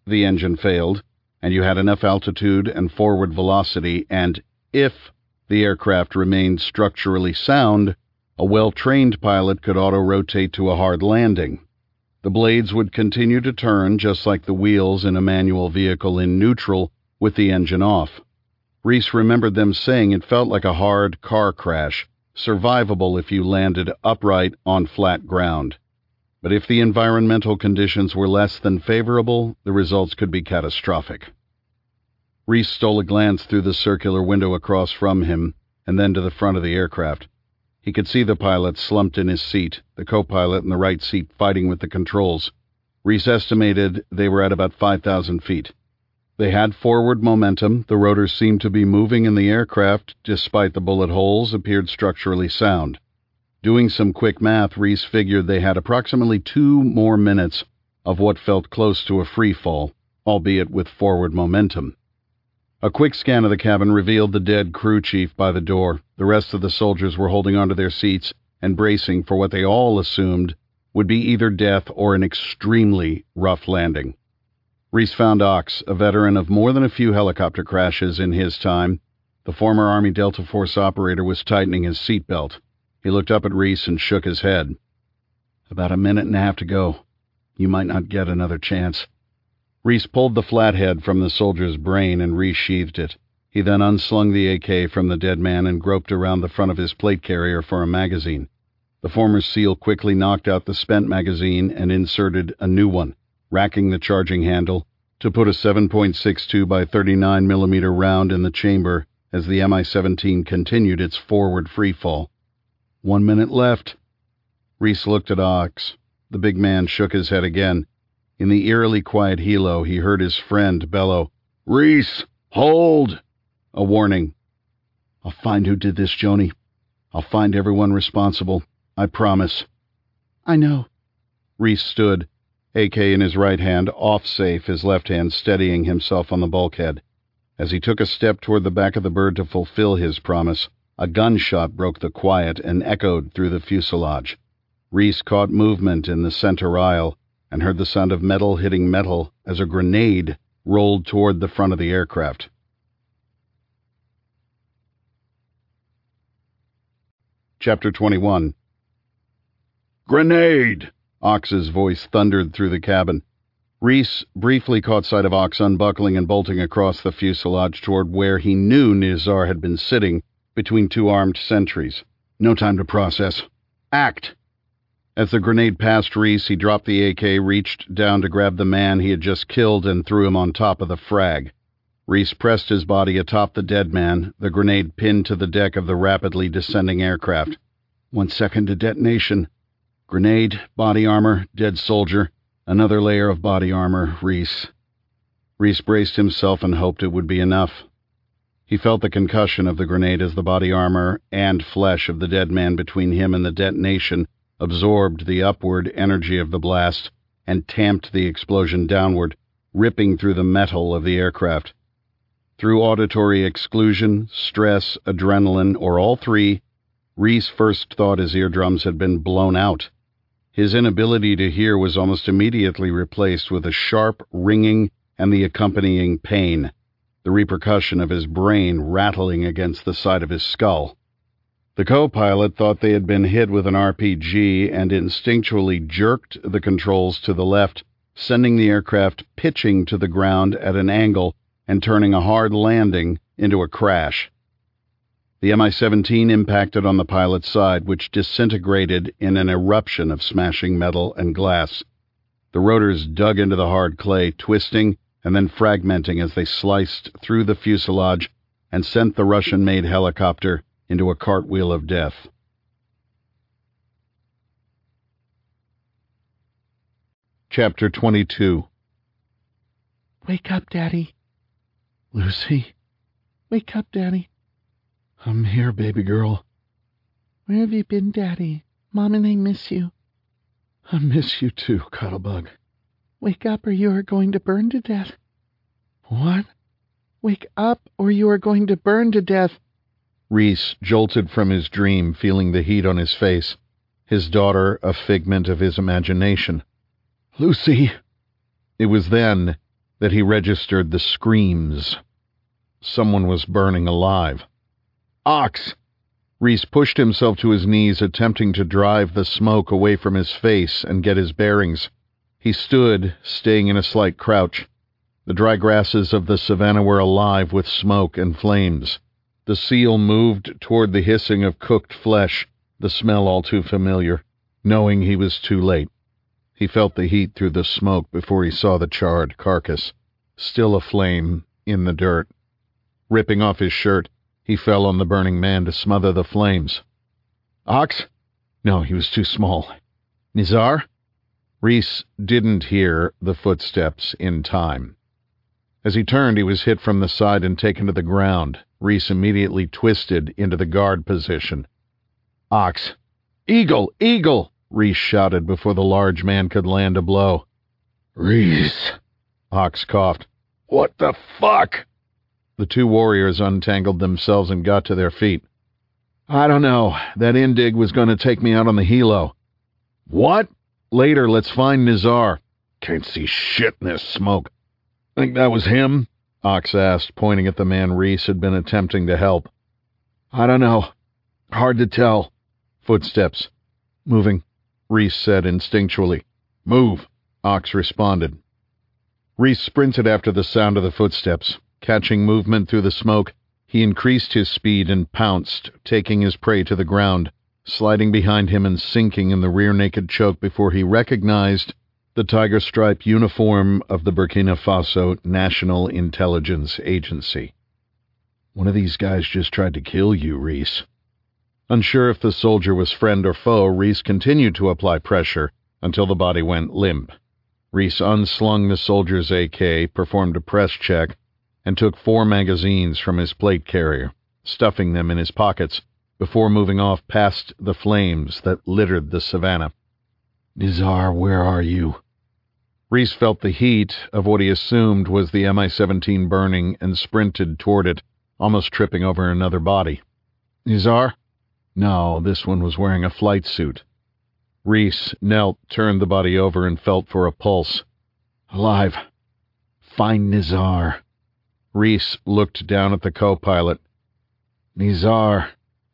the engine failed, and you had enough altitude and forward velocity, and if the aircraft remained structurally sound, a well-trained pilot could auto-rotate to a hard landing. The blades would continue to turn just like the wheels in a manual vehicle in neutral with the engine off. Reese remembered them saying it felt like a hard car crash, survivable if you landed upright on flat ground. But if the environmental conditions were less than favorable, the results could be catastrophic. Reese stole a glance through the circular window across from him and then to the front of the aircraft. He could see the pilot slumped in his seat, the co-pilot in the right seat fighting with the controls. Reese estimated they were at about 5,000 feet. They had forward momentum. The rotors seemed to be moving, and the aircraft, despite the bullet holes, appeared structurally sound. Doing some quick math, Reese figured they had approximately 2 more minutes of what felt close to a free fall, albeit with forward momentum. A quick scan of the cabin revealed the dead crew chief by the door. The rest of the soldiers were holding onto their seats and bracing for what they all assumed would be either death or an extremely rough landing. Reese found Ox, a veteran of more than a few helicopter crashes in his time. The former Army Delta Force operator was tightening his seatbelt. He looked up at Reese and shook his head. "About a minute and a half to go. You might not get another chance." Reese pulled the flathead from the soldier's brain and resheathed it. He then unslung the AK from the dead man and groped around the front of his plate carrier for a magazine. The former SEAL quickly knocked out the spent magazine and inserted a new one, racking the charging handle to put a 7.62 by 39 millimeter round in the chamber as the Mi-17 continued its forward freefall. 1 minute left. Reese looked at Ox. The big man shook his head again. In the eerily quiet helo, he heard his friend bellow, "Reese, hold!" A warning. "I'll find who did this, Joni. I'll find everyone responsible. I promise." "I know." Reese stood, AK in his right hand, off safe, his left hand steadying himself on the bulkhead. As he took a step toward the back of the bird to fulfill his promise, a gunshot broke the quiet and echoed through the fuselage. Reese caught movement in the center aisle and heard the sound of metal hitting metal as a grenade rolled toward the front of the aircraft. Chapter 21. "Grenade!" Ox's voice thundered through the cabin. Reese briefly caught sight of Ox unbuckling and bolting across the fuselage toward where he knew Nizar had been sitting between 2 armed sentries. "No time to process. Act!" As the grenade passed Reese, he dropped the AK, reached down to grab the man he had just killed, and threw him on top of the frag. Reese pressed his body atop the dead man, the grenade pinned to the deck of the rapidly descending aircraft. 1 second to detonation. Grenade, body armor, dead soldier, another layer of body armor, Reese. Reese braced himself and hoped it would be enough. He felt the concussion of the grenade as the body armor and flesh of the dead man between him and the detonation absorbed the upward energy of the blast and tamped the explosion downward, ripping through the metal of the aircraft. Through auditory exclusion, stress, adrenaline, or all three, Reese first thought his eardrums had been blown out. His inability to hear was almost immediately replaced with a sharp ringing and the accompanying pain, the repercussion of his brain rattling against the side of his skull. The co-pilot thought they had been hit with an RPG and instinctually jerked the controls to the left, sending the aircraft pitching to the ground at an angle and turning a hard landing into a crash. The Mi-17 impacted on the pilot's side, which disintegrated in an eruption of smashing metal and glass. The rotors dug into the hard clay, twisting and then fragmenting as they sliced through the fuselage and sent the Russian-made helicopter into a cartwheel of death. Chapter 22. "Wake up, Daddy." "Lucy? "Wake up, Daddy." I'm here, baby girl." "Where have you been, Daddy? Mom and I miss you." "I miss you too, Cuddlebug." "Wake up or you are going to burn to death." "What?" "Wake up or you are going to burn to death." Reese jolted from his dream, feeling the heat on his face, his daughter a figment of his imagination. "Lucy!" It was then that he registered the screams. Someone was burning alive. Ox! Reese pushed himself to his knees, attempting to drive the smoke away from his face and get his bearings. He stood, staying in a slight crouch. The dry grasses of the savanna were alive with smoke and flames. The seal moved toward the hissing of cooked flesh, the smell all too familiar, knowing he was too late. He felt the heat through the smoke before he saw the charred carcass, still aflame in the dirt. Ripping off his shirt, he fell on the burning man to smother the flames. Ox? No, he was too small. Nizar? Reese didn't hear the footsteps in time. As he turned, he was hit from the side and taken to the ground. Reese immediately twisted into the guard position. Ox! Eagle! Eagle! Reese shouted before the large man could land a blow. Reese! Ox coughed. What the fuck? The two warriors untangled themselves and got to their feet. I don't know. That Indig was going to take me out on the helo. What? Later, let's find Nizar. Can't see shit in this smoke. Think that was him? Ox asked, pointing at the man Reese had been attempting to help. I don't know. Hard to tell. Footsteps. Moving, Reese said instinctually. Move, Ox responded. Reese sprinted after the sound of the footsteps. Catching movement through the smoke, he increased his speed and pounced, taking his prey to the ground, sliding behind him and sinking in the rear-naked choke before he recognized the tiger-stripe uniform of the Burkina Faso National Intelligence Agency. One of these guys just tried to kill you, Reese. Unsure if the soldier was friend or foe, Reese continued to apply pressure until the body went limp. Reese unslung the soldier's AK, performed a press check, and took 4 magazines from his plate carrier, stuffing them in his pockets before moving off past the flames that littered the savanna. Nizar, where are you? Reese felt the heat of what he assumed was the Mi-17 burning and sprinted toward it, almost tripping over another body. Nizar? No, this one was wearing a flight suit. Reese knelt, turned the body over, and felt for a pulse. Alive. Find Nizar. Reese looked down at the co-pilot. Nizar.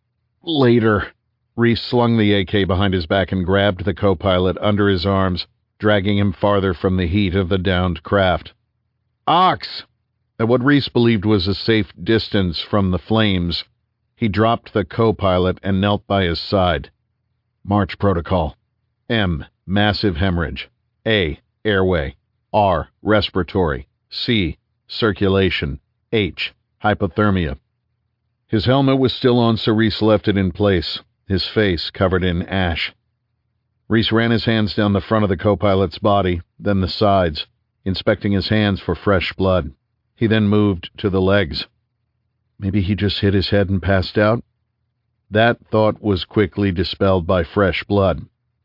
Later. Reese slung the AK behind his back and grabbed the co-pilot under his arms, dragging him farther from the heat of the downed craft. Ox! At what Reese believed was a safe distance from the flames, he dropped the co-pilot and knelt by his side. March protocol. M. Massive hemorrhage. A. Airway. R. Respiratory. C. Circulation. H. Hypothermia. His helmet was still on, so Reese left it in place, his face covered in ash. Reese ran his hands down the front of the co-pilot's body, then the sides, inspecting his hands for fresh blood. He then moved to the legs. Maybe he just hit his head and passed out? That thought was quickly dispelled by fresh blood.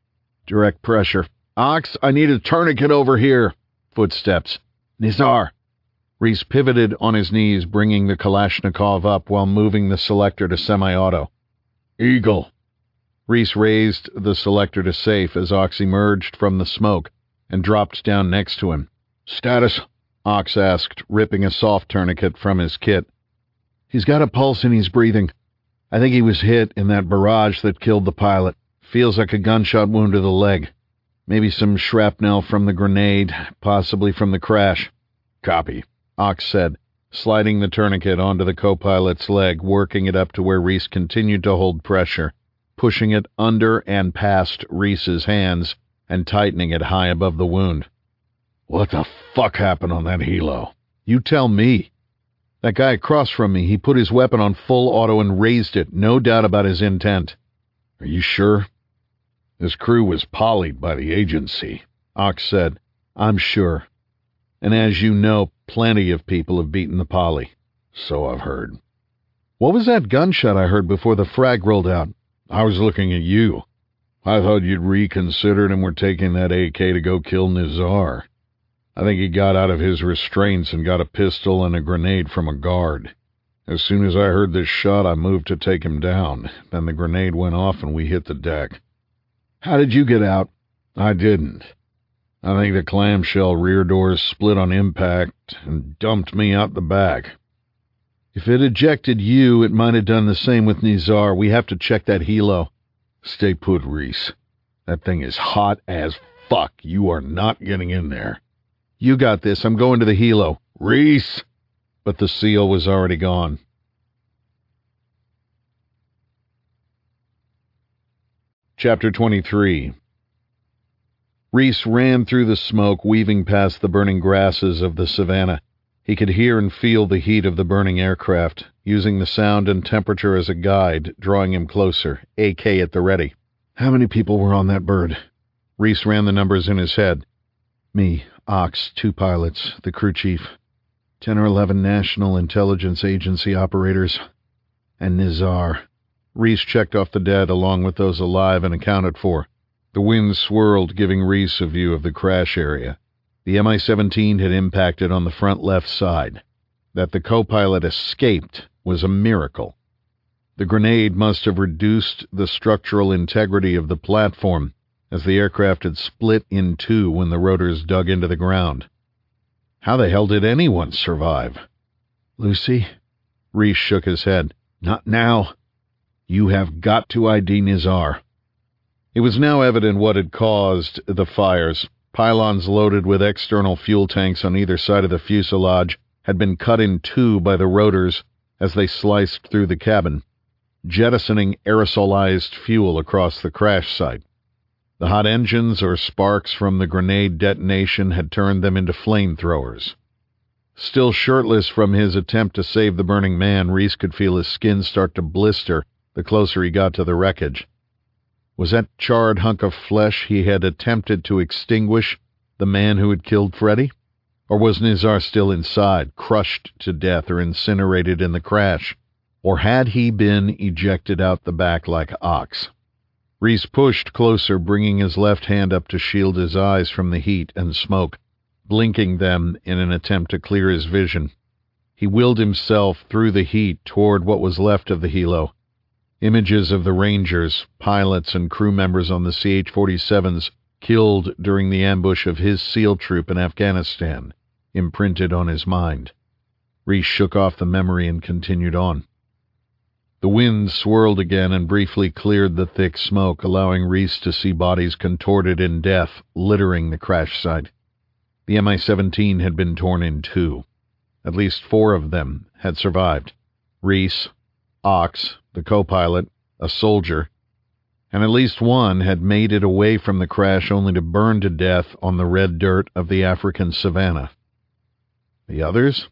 Direct pressure. Ox, I need a tourniquet over here. Footsteps. Nizar. Reese pivoted on his knees, bringing the Kalashnikov up while moving the selector to semi-auto. Eagle. Reese raised the selector to safe as Ox emerged from the smoke and dropped down next to him. Status? Ox asked, ripping a soft tourniquet from his kit. He's got a pulse and he's breathing. I think he was hit in that barrage that killed the pilot. Feels like a gunshot wound to the leg. Maybe some shrapnel from the grenade, possibly from the crash. Copy, Ox said, sliding the tourniquet onto the co-pilot's leg, working it up to where Reese continued to hold pressure, pushing it under and past Reese's hands and tightening it high above the wound. What the fuck happened on that helo? You tell me. That guy across from me, he put his weapon on full auto and raised it, no doubt about his intent. Are you sure? This crew was polyed by the agency, Ox said. I'm sure. And as you know, plenty of people have beaten the poly. So I've heard. What was that gunshot I heard before the frag rolled out? I was looking at you. I thought you'd reconsidered and were taking that AK to go kill Nizar. I think he got out of his restraints and got a pistol and a grenade from a guard. As soon as I heard this shot, I moved to take him down. Then the grenade went off and we hit the deck. How did you get out? I didn't. I think the clamshell rear doors split on impact and dumped me out the back. If it ejected you, it might have done the same with Nizar. We have to check that helo. Stay put, Reese. That thing is hot as fuck. You are not getting in there. You got this. I'm going to the helo. Reese! But the SEAL was already gone. Chapter 23. Reese ran through the smoke, weaving past the burning grasses of the savannah. He could hear and feel the heat of the burning aircraft, using the sound and temperature as a guide, drawing him closer, AK at the ready. How many people were on that bird? Reese ran the numbers in his head. Me, Ox, 2 pilots, the crew chief, 10 or 11 National Intelligence Agency operators, and Nizar. Reese checked off the dead along with those alive and accounted for. The wind swirled, giving Reese a view of the crash area. The Mi-17 had impacted on the front left side. That the co-pilot escaped was a miracle. The grenade must have reduced the structural integrity of the platform, as the aircraft had split in two when the rotors dug into the ground. How the hell did anyone survive? Lucy? Reese shook his head. Not now. You have got to ID Nizar. It was now evident what had caused the fires. Pylons loaded with external fuel tanks on either side of the fuselage had been cut in two by the rotors as they sliced through the cabin, jettisoning aerosolized fuel across the crash site. The hot engines or sparks from the grenade detonation had turned them into flamethrowers. Still shirtless from his attempt to save the burning man, Reese could feel his skin start to blister the closer he got to the wreckage. Was that charred hunk of flesh he had attempted to extinguish the man who had killed Freddy? Or was Nizar still inside, crushed to death or incinerated in the crash? Or had he been ejected out the back like Ox? Reese pushed closer, bringing his left hand up to shield his eyes from the heat and smoke, blinking them in an attempt to clear his vision. He willed himself through the heat toward what was left of the helo. Images of the Rangers, pilots, and crew members on the CH-47s killed during the ambush of his SEAL troop in Afghanistan imprinted on his mind. Reese shook off the memory and continued on. The wind swirled again and briefly cleared the thick smoke, allowing Reese to see bodies contorted in death littering the crash site. The Mi-17 had been torn in two. At least 4 of them had survived. Reese, Ox, the co-pilot, a soldier, and at least one had made it away from the crash only to burn to death on the red dirt of the African savanna. The others?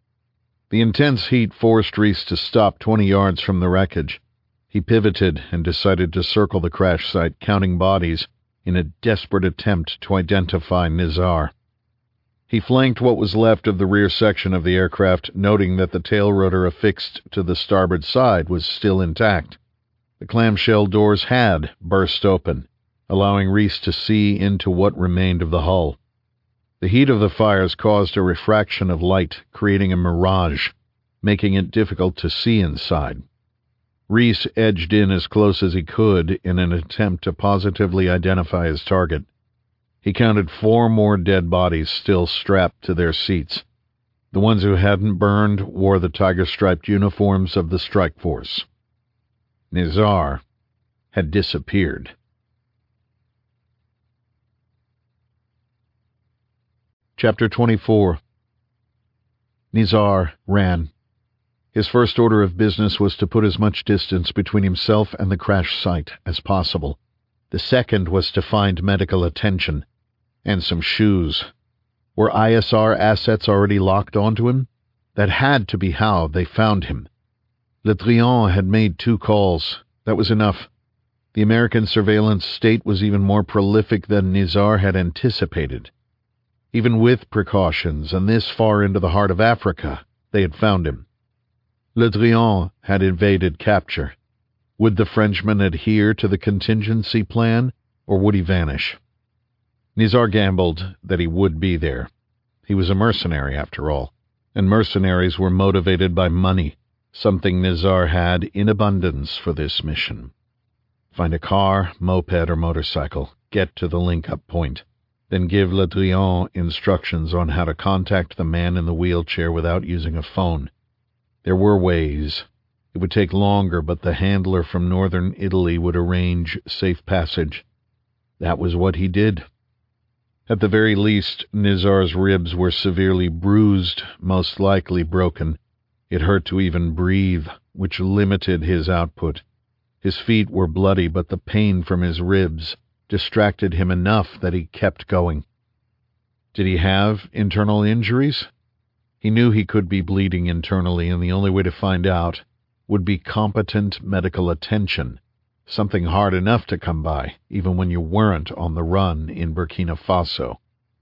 The intense heat forced Reese to stop 20 yards from the wreckage. He pivoted and decided to circle the crash site, counting bodies in a desperate attempt to identify Nizar. He flanked what was left of the rear section of the aircraft, noting that the tail rotor affixed to the starboard side was still intact. The clamshell doors had burst open, allowing Reese to see into what remained of the hull. The heat of the fires caused a refraction of light, creating a mirage, making it difficult to see inside. Reese edged in as close as he could in an attempt to positively identify his target. He counted 4 more dead bodies still strapped to their seats. The ones who hadn't burned wore the tiger-striped uniforms of the strike force. Nizar had disappeared. Chapter 24. Nizar ran. His first order of business was to put as much distance between himself and the crash site as possible. The second was to find medical attention. And some shoes. Were ISR assets already locked onto him? That had to be how they found him. Le Drian had made 2 calls. That was enough. The American surveillance state was even more prolific than Nizar had anticipated. Even with precautions, and this far into the heart of Africa, they had found him. Le Drian had evaded capture. Would the Frenchman adhere to the contingency plan, or would he vanish? Nizar gambled that he would be there. He was a mercenary, after all, and mercenaries were motivated by money, something Nizar had in abundance for this mission. Find a car, moped, or motorcycle. Get to the link-up point. then give Le Drian instructions on how to contact the man in the wheelchair without using a phone. There were ways. It would take longer, but the handler from northern Italy would arrange safe passage. That was what he did. At the very least, Nizar's ribs were severely bruised, most likely broken. It hurt to even breathe, which limited his output. His feet were bloody, but the pain from his ribs distracted him enough that he kept going. Did he have internal injuries? He knew he could be bleeding internally, and the only way to find out would be competent medical attention, something hard enough to come by, even when you weren't on the run in Burkina Faso.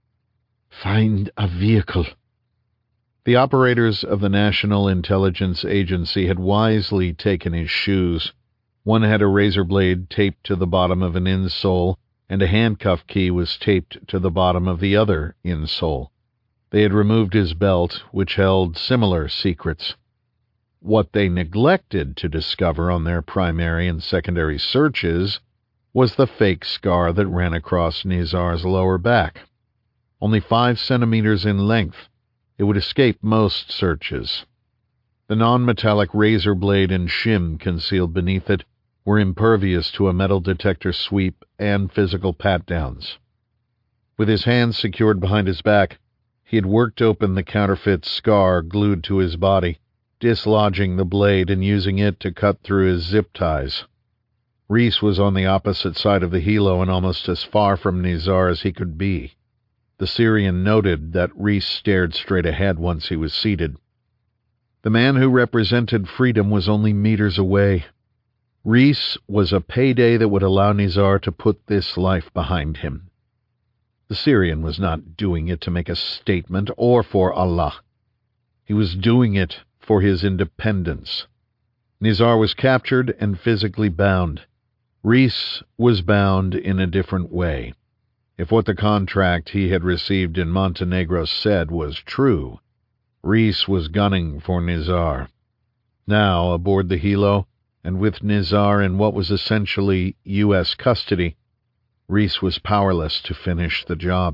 Find a vehicle. The operators of the National Intelligence Agency had wisely taken his shoes. One had a razor blade taped to the bottom of an insole, and a handcuff key was taped to the bottom of the other insole. They had removed his belt, which held similar secrets. What they neglected to discover on their primary and secondary searches was the fake scar that ran across Nizar's lower back. Only 5 centimeters in length, it would escape most searches. The non-metallic razor blade and shim concealed beneath it were impervious to a metal detector sweep and physical pat-downs. With his hands secured behind his back, he had worked open the counterfeit scar glued to his body, dislodging the blade and using it to cut through his zip ties. Reese was on the opposite side of the helo and almost as far from Nizar as he could be. The Syrian noted that Reese stared straight ahead once he was seated. The man who represented freedom was only meters away. Reese was a payday that would allow Nizar to put this life behind him. The Syrian was not doing it to make a statement or for Allah. He was doing it for his independence. Nizar was captured and physically bound. Reese was bound in a different way. If what the contract he had received in Montenegro said was true, Reese was gunning for Nizar. Now, aboard the helo, and with Nizar in what was essentially U.S. custody, Reese was powerless to finish the job.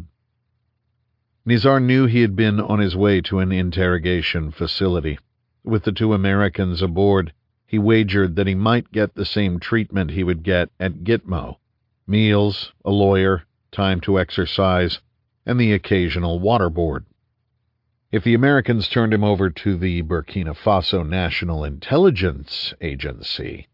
Nizar knew he had been on his way to an interrogation facility. With the 2 Americans aboard, he wagered that he might get the same treatment he would get at Gitmo: meals, a lawyer, time to exercise, and the occasional waterboard. If the Americans turned him over to the Burkina Faso National Intelligence Agency,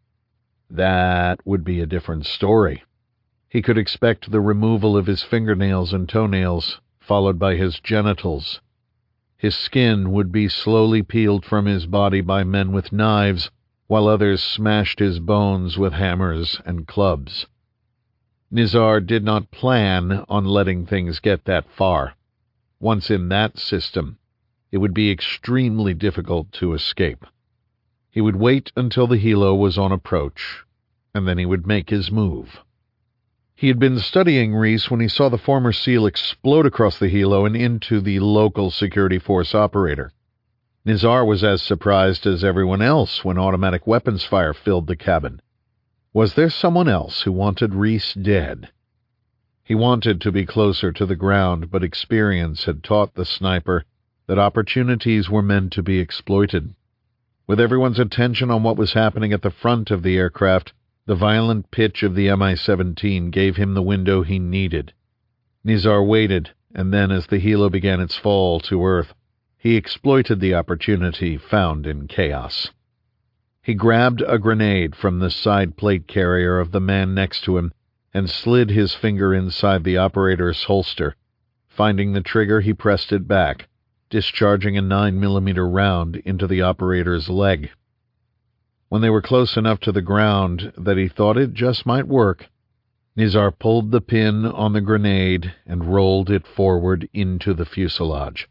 that would be a different story. He could expect the removal of his fingernails and toenails, followed by his genitals. His skin would be slowly peeled from his body by men with knives, while others smashed his bones with hammers and clubs. Nizar did not plan on letting things get that far. Once in that system, it would be extremely difficult to escape. He would wait until the helo was on approach, and then he would make his move. He had been studying Reese when he saw the former SEAL explode across the helo and into the local security force operator. Nizar was as surprised as everyone else when automatic weapons fire filled the cabin. Was there someone else who wanted Reese dead? He wanted to be closer to the ground, but experience had taught the sniper that opportunities were meant to be exploited. With everyone's attention on what was happening at the front of the aircraft, the violent pitch of the Mi-17 gave him the window he needed. Nizar waited, and then as the helo began its fall to Earth, he exploited the opportunity found in chaos. He grabbed a grenade from the side plate carrier of the man next to him and slid his finger inside the operator's holster. Finding the trigger, he pressed it back, discharging a 9mm round into the operator's leg. When they were close enough to the ground that he thought it just might work, Nizar pulled the pin on the grenade and rolled it forward into the fuselage.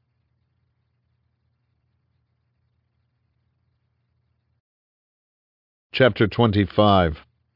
Chapter 25.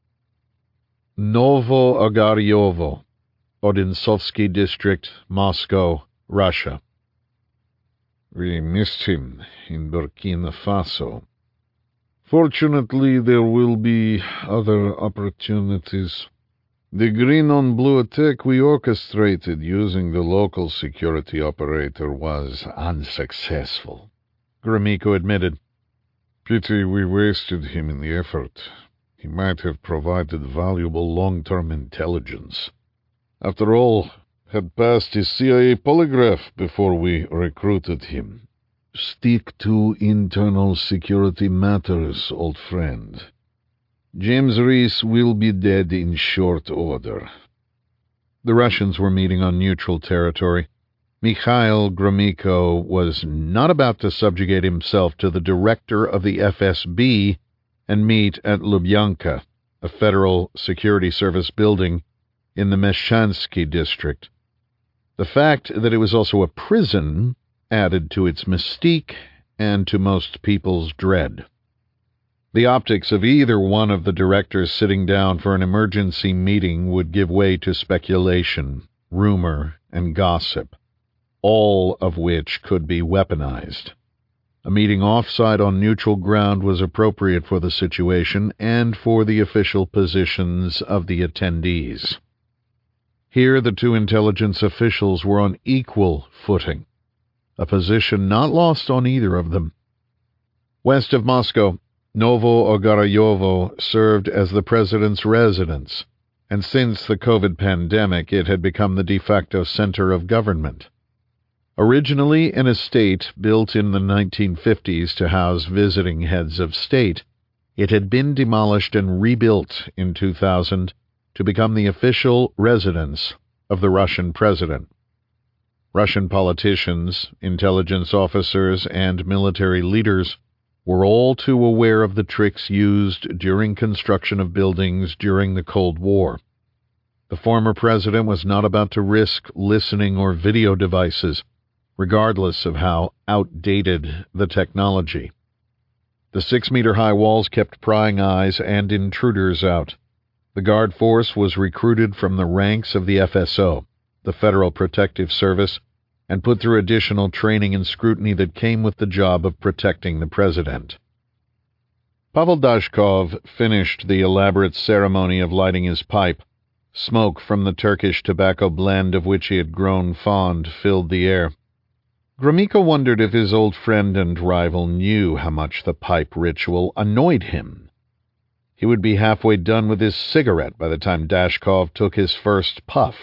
Novo Ogaryovo, Odintsovsky District, Moscow, Russia. We missed him in Burkina Faso. Fortunately, there will be other opportunities. The green-on-blue attack we orchestrated using the local security operator was unsuccessful, Gromyko admitted. Pity we wasted him in the effort. He might have provided valuable long-term intelligence. After all, had passed his CIA polygraph before we recruited him. Stick to internal security matters, old friend. James Reese will be dead in short order. The Russians were meeting on neutral territory. Mikhail Gromyko was not about to subjugate himself to the director of the FSB and meet at Lubyanka, a Federal Security Service building in the Meshchansky district. The fact that it was also a prison added to its mystique and to most people's dread. The optics of either one of the directors sitting down for an emergency meeting would give way to speculation, rumor, and gossip, all of which could be weaponized. A meeting offsite on neutral ground was appropriate for the situation and for the official positions of the attendees. Here the two intelligence officials were on equal footing, a position not lost on either of them. West of Moscow, Novo Ogarayovo served as the president's residence, and since the COVID pandemic it had become the de facto center of government. Originally an estate built in the 1950s to house visiting heads of state, it had been demolished and rebuilt in 2000 to become the official residence of the Russian president. Russian politicians, intelligence officers, and military leaders were all too aware of the tricks used during construction of buildings during the Cold War. The former president was not about to risk listening or video devices, regardless of how outdated the technology. The 6-meter-high walls kept prying eyes and intruders out. The guard force was recruited from the ranks of the FSO, the Federal Protective Service, and put through additional training and scrutiny that came with the job of protecting the president. Pavel Dashkov finished the elaborate ceremony of lighting his pipe. Smoke from the Turkish tobacco blend of which he had grown fond filled the air. Gromyko wondered if his old friend and rival knew how much the pipe ritual annoyed him. He would be halfway done with his cigarette by the time Dashkov took his first puff.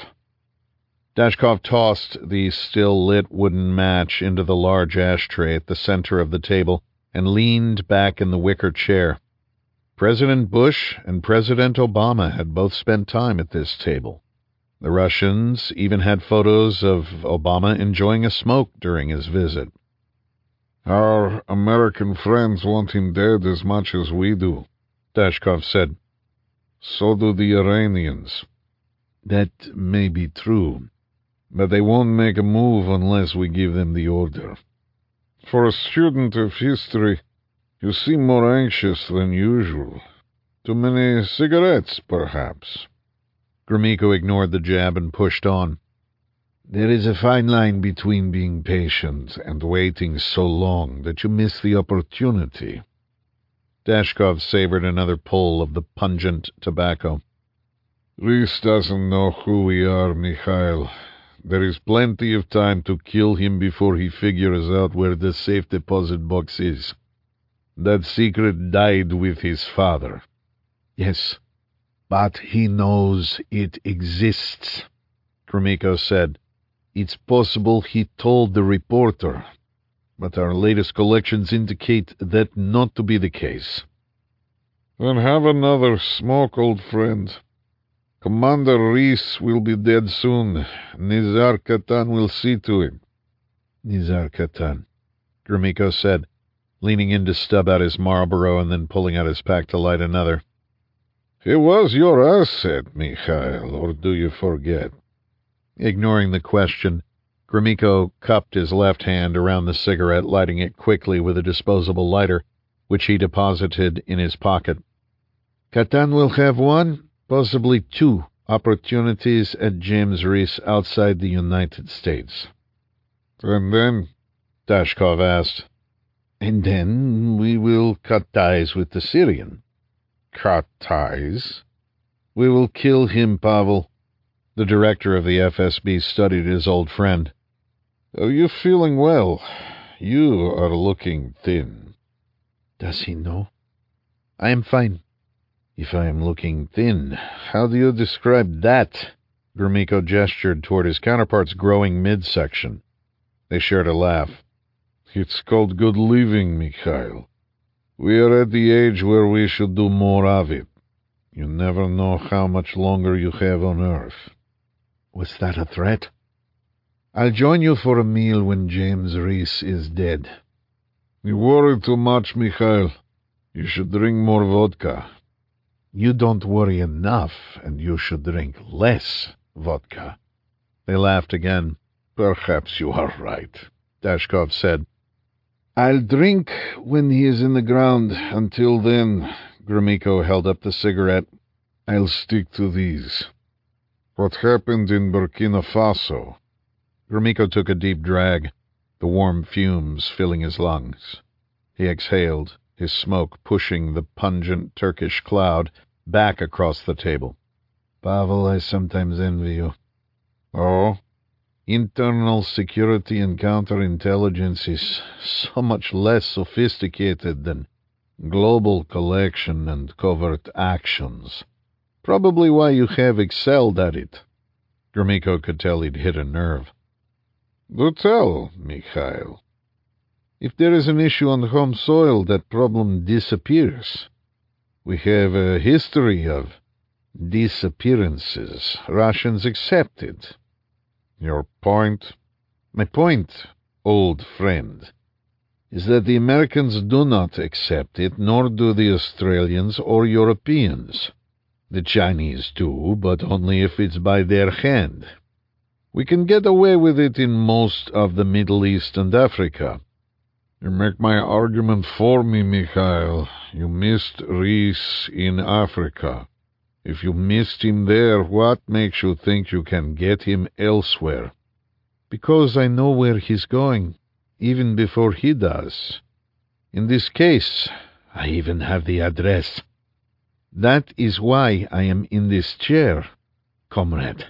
Dashkov tossed the still-lit wooden match into the large ashtray at the center of the table and leaned back in the wicker chair. President Bush and President Obama had both spent time at this table. The Russians even had photos of Obama enjoying a smoke during his visit. Our American friends want him dead as much as we do, Dashkov said. So do the Iranians. That may be true, but they won't make a move unless we give them the order. For a student of history, you seem more anxious than usual. Too many cigarettes, perhaps. Gromyko ignored the jab and pushed on. There is a fine line between being patient and waiting so long that you miss the opportunity. Dashkov savored another pull of the pungent tobacco. Reese doesn't know who we are, Mikhail. There is plenty of time to kill him before he figures out where the safe deposit box is. That secret died with his father. Yes, but he knows it exists, Gromyko said. It's possible he told the reporter, but our latest collections indicate that not to be the case. Then have another smoke, old friend. Commander Reese will be dead soon. Nizar Katan will see to it. Nizar Katan, Gromyko said, leaning in to stub out his Marlboro and then pulling out his pack to light another. He was your asset, Mikhail, or do you forget? Ignoring the question, Gromyko cupped his left hand around the cigarette, lighting it quickly with a disposable lighter, which he deposited in his pocket. Katan will have one, possibly two, opportunities at James Reese outside the United States. And then? Dashkov asked. And then we will cut ties with the Syrian. Cut ties? We will kill him, Pavel. The director of the FSB studied his old friend. Are you feeling well? You are looking thin. Does he know? I am fine. If I am looking thin, how do you describe that? Gromyko gestured toward his counterpart's growing midsection. They shared a laugh. It's called good living, Mikhail. We are at the age where we should do more of it. You never know how much longer you have on Earth. Was that a threat? I'll join you for a meal when James Reese is dead. You worry too much, Mikhail. You should drink more vodka. You don't worry enough, and you should drink less vodka. They laughed again. Perhaps you are right, Dashkov said. I'll drink when he is in the ground. Until then, Gromyko held up the cigarette. I'll stick to these. What happened in Burkina Faso? Gromyko took a deep drag, the warm fumes filling his lungs. He exhaled, his smoke pushing the pungent Turkish cloud back across the table. Pavel, I sometimes envy you. Oh? Internal security and counterintelligence is so much less sophisticated than global collection and covert actions. Probably why you have excelled at it. Gromyko could tell he'd hit a nerve. Do tell, Mikhail. If there is an issue on home soil, that problem disappears. We have a history of disappearances. Russians accept it. Your point? My point, old friend, is that the Americans do not accept it, nor do the Australians or Europeans. The Chinese do, but only if it's by their hand. We can get away with it in most of the Middle East and Africa. You make my argument for me, Mikhail. You missed Reese in Africa. If you missed him there, what makes you think you can get him elsewhere? Because I know where he's going, even before he does. In this case, I even have the address. That is why I am in this chair, comrade.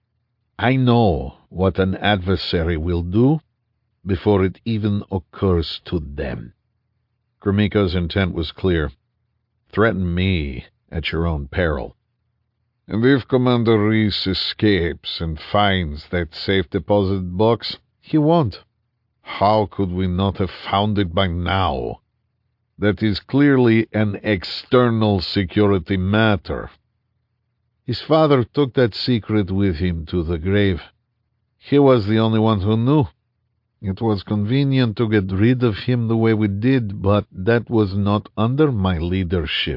I know what an adversary will do before it even occurs to them. Gromyko's intent was clear. Threaten me at your own peril. And if Commander Reese escapes and finds that safe deposit box? He won't. How could we not have found it by now? That is clearly an external security matter. His father took that secret with him to the grave. He was the only one who knew. It was convenient to get rid of him the way we did, but that was not under my leadership.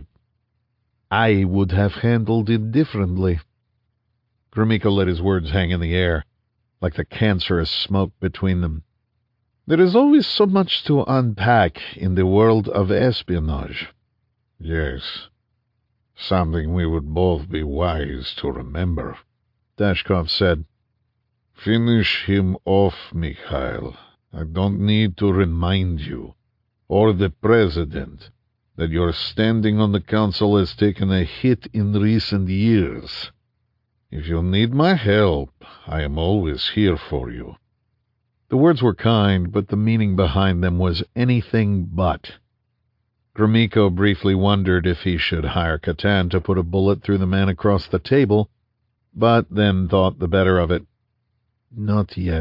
I would have handled it differently. Gromyko let his words hang in the air, like the cancerous smoke between them. There is always so much to unpack in the world of espionage. Yes, something we would both be wise to remember, Dashkov said. Finish him off, Mikhail. I don't need to remind you, or the President, that your standing on the Council has taken a hit in recent years. If you need my help, I am always here for you. The words were kind, but the meaning behind them was anything but. Gromyko briefly wondered if he should hire Catan to put a bullet through the man across the table, but then thought the better of it. Not yet.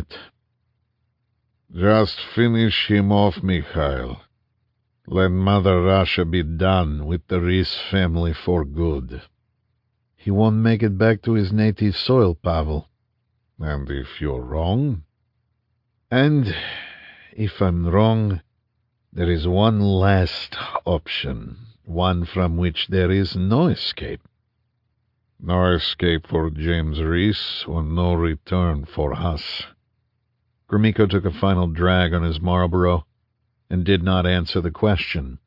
Just finish him off, Mikhail. Let Mother Russia be done with the Reese family for good. He won't make it back to his native soil, Pavel. And if you're wrong? And if I'm wrong, there is one last option, one from which there is no escape. No escape for James Reese, or no return for us. Gromyko took a final drag on his Marlboro and did not answer the question.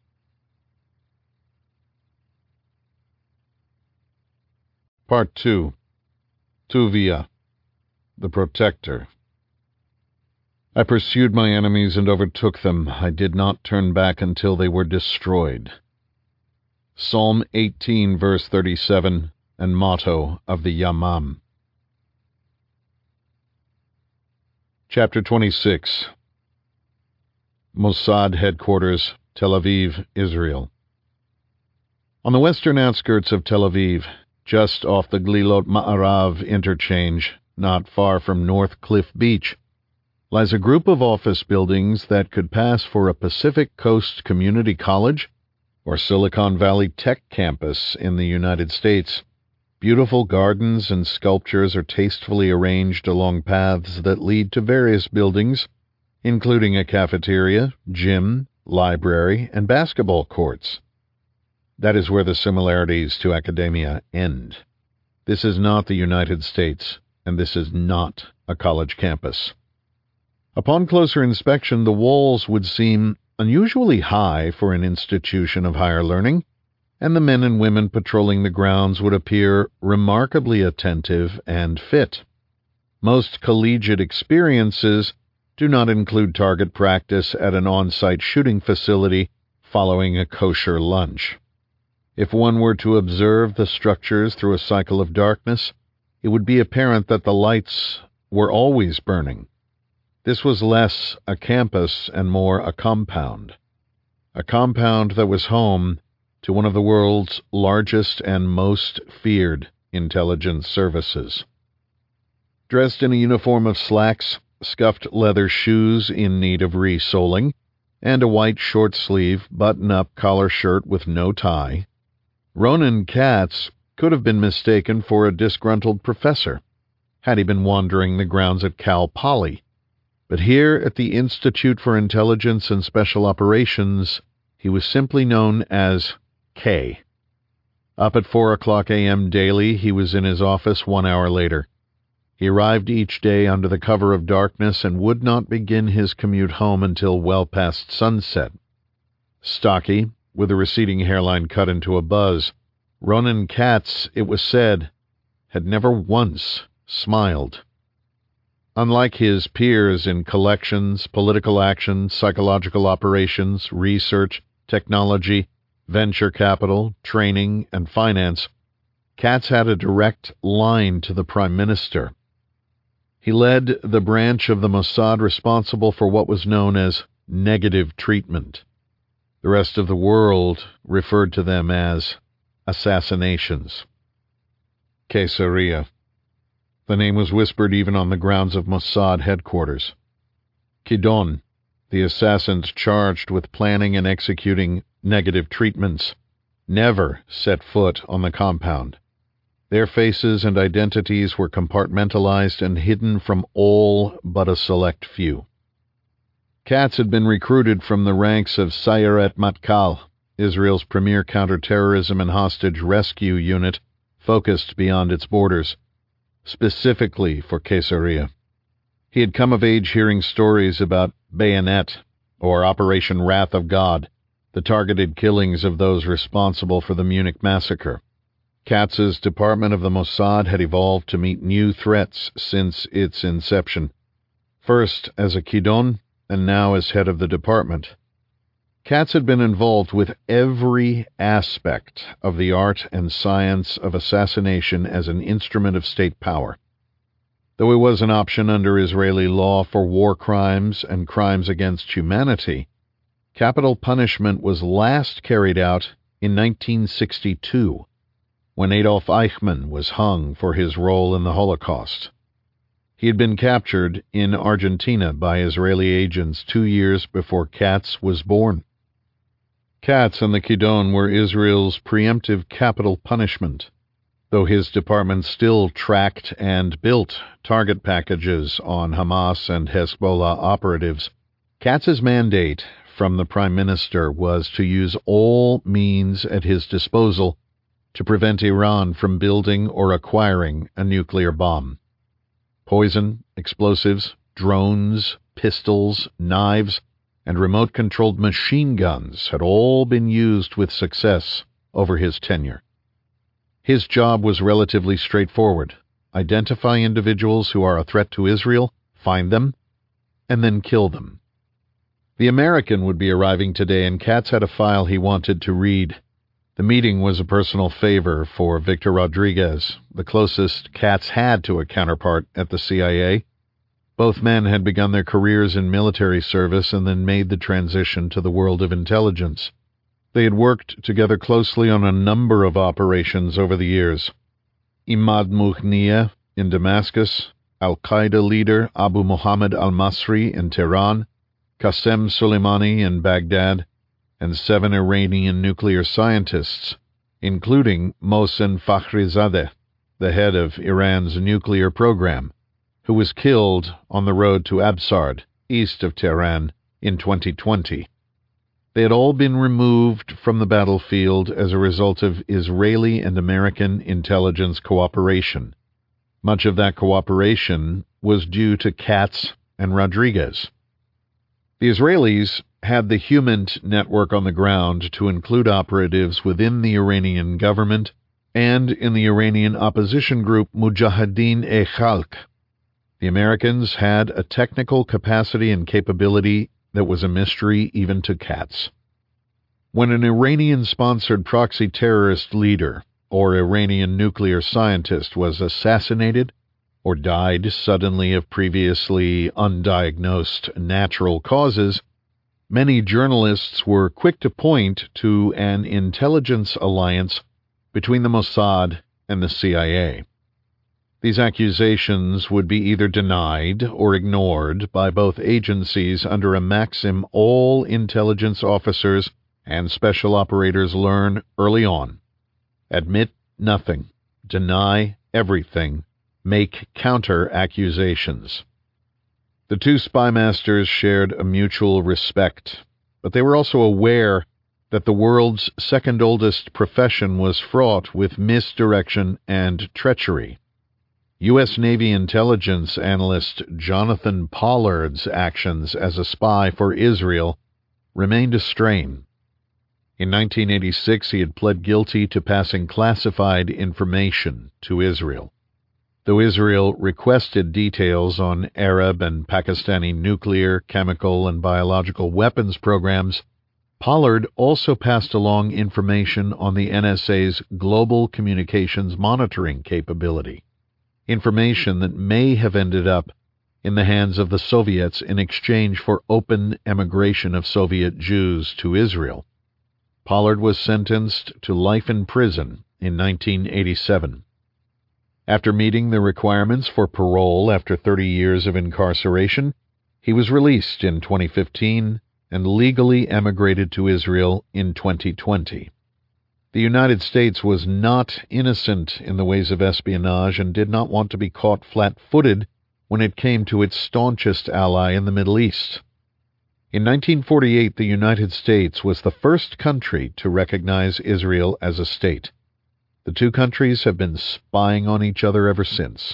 Part 2. Tuvia, the Protector. I pursued my enemies and overtook them. I did not turn back until they were destroyed. Psalm 18, verse 37, and motto of the Yamam. Chapter 26. Mossad Headquarters, Tel Aviv, Israel. On the western outskirts of Tel Aviv, just off the Glilot Ma'arav interchange, not far from North Cliff Beach, lies a group of office buildings that could pass for a Pacific Coast Community College or Silicon Valley Tech Campus in the United States. Beautiful gardens and sculptures are tastefully arranged along paths that lead to various buildings, including a cafeteria, gym, library, and basketball courts. That is where the similarities to academia end. This is not the United States, and this is not a college campus. Upon closer inspection, the walls would seem unusually high for an institution of higher learning, and the men and women patrolling the grounds would appear remarkably attentive and fit. Most collegiate experiences do not include target practice at an on-site shooting facility following a kosher lunch. If one were to observe the structures through a cycle of darkness, it would be apparent that the lights were always burning. This was less a campus and more a compound that was home to one of the world's largest and most feared intelligence services. Dressed in a uniform of slacks, scuffed leather shoes in need of resoling, and a white short-sleeve, button-up collar shirt with no tie, Ronen Katz could have been mistaken for a disgruntled professor had he been wandering the grounds at Cal Poly. But here at the Institute for Intelligence and Special Operations, he was simply known as K. Up at 4 o'clock a.m. daily, he was in his office 1 hour later. He arrived each day under the cover of darkness and would not begin his commute home until well past sunset. Stocky, with a receding hairline cut into a buzz, Ronen Katz, it was said, had never once smiled. Unlike his peers in collections, political action, psychological operations, research, technology, venture capital, training, and finance, Katz had a direct line to the Prime Minister. He led the branch of the Mossad responsible for what was known as negative treatment. The rest of the world referred to them as assassinations. Caesarea. The name was whispered even on the grounds of Mossad headquarters. Kidon, the assassins charged with planning and executing negative treatments, never set foot on the compound. Their faces and identities were compartmentalized and hidden from all but a select few. Katz had been recruited from the ranks of Sayeret Matkal, Israel's premier counterterrorism and hostage rescue unit, focused beyond its borders, specifically for Caesarea. He had come of age hearing stories about Bayonet, or Operation Wrath of God, the targeted killings of those responsible for the Munich massacre. Katz's department of the Mossad had evolved to meet new threats since its inception, first as a Kidon and now as head of the department. Katz had been involved with every aspect of the art and science of assassination as an instrument of state power. Though it was an option under Israeli law for war crimes and crimes against humanity, capital punishment was last carried out in 1962, when Adolf Eichmann was hung for his role in the Holocaust. He had been captured in Argentina by Israeli agents 2 years before Katz was born. Katz and the Kidon were Israel's preemptive capital punishment, though his department still tracked and built target packages on Hamas and Hezbollah operatives. Katz's mandate from the Prime Minister was to use all means at his disposal to prevent Iran from building or acquiring a nuclear bomb. Poison, explosives, drones, pistols, knives, and remote-controlled machine guns had all been used with success over his tenure. His job was relatively straightforward: identify individuals who are a threat to Israel, find them, and then kill them. The American would be arriving today, and Katz had a file he wanted to read. The meeting was a personal favor for Victor Rodriguez, the closest Katz had to a counterpart at the CIA. Both men had begun their careers in military service and then made the transition to the world of intelligence. They had worked together closely on a number of operations over the years. Imad Mughniyeh in Damascus, Al-Qaeda leader Abu Muhammad al-Masri in Tehran, Qasem Soleimani in Baghdad, and 7 Iranian nuclear scientists, including Mohsen Fakhrizadeh, the head of Iran's nuclear program, who was killed on the road to Absard, east of Tehran, in 2020. They had all been removed from the battlefield as a result of Israeli and American intelligence cooperation. Much of that cooperation was due to Katz and Rodriguez. The Israelis had the HUMINT network on the ground to include operatives within the Iranian government and in the Iranian opposition group Mujahideen-e-Khalq. The Americans had a technical capacity and capability that was a mystery even to Katz. When an Iranian-sponsored proxy terrorist leader or Iranian nuclear scientist was assassinated or died suddenly of previously undiagnosed natural causes, many journalists were quick to point to an intelligence alliance between the Mossad and the CIA. These accusations would be either denied or ignored by both agencies under a maxim all intelligence officers and special operators learn early on: admit nothing, deny everything, make counter-accusations. The two spy masters shared a mutual respect, but they were also aware that the world's second-oldest profession was fraught with misdirection and treachery. U.S. Navy intelligence analyst Jonathan Pollard's actions as a spy for Israel remained a strain. In 1986, he had pled guilty to passing classified information to Israel. Though Israel requested details on Arab and Pakistani nuclear, chemical, and biological weapons programs, Pollard also passed along information on the NSA's global communications monitoring capability, information that may have ended up in the hands of the Soviets in exchange for open emigration of Soviet Jews to Israel. Pollard was sentenced to life in prison in 1987. After meeting the requirements for parole after 30 years of incarceration, he was released in 2015 and legally emigrated to Israel in 2020. The United States was not innocent in the ways of espionage and did not want to be caught flat-footed when it came to its staunchest ally in the Middle East. In 1948, the United States was the first country to recognize Israel as a state. The two countries have been spying on each other ever since.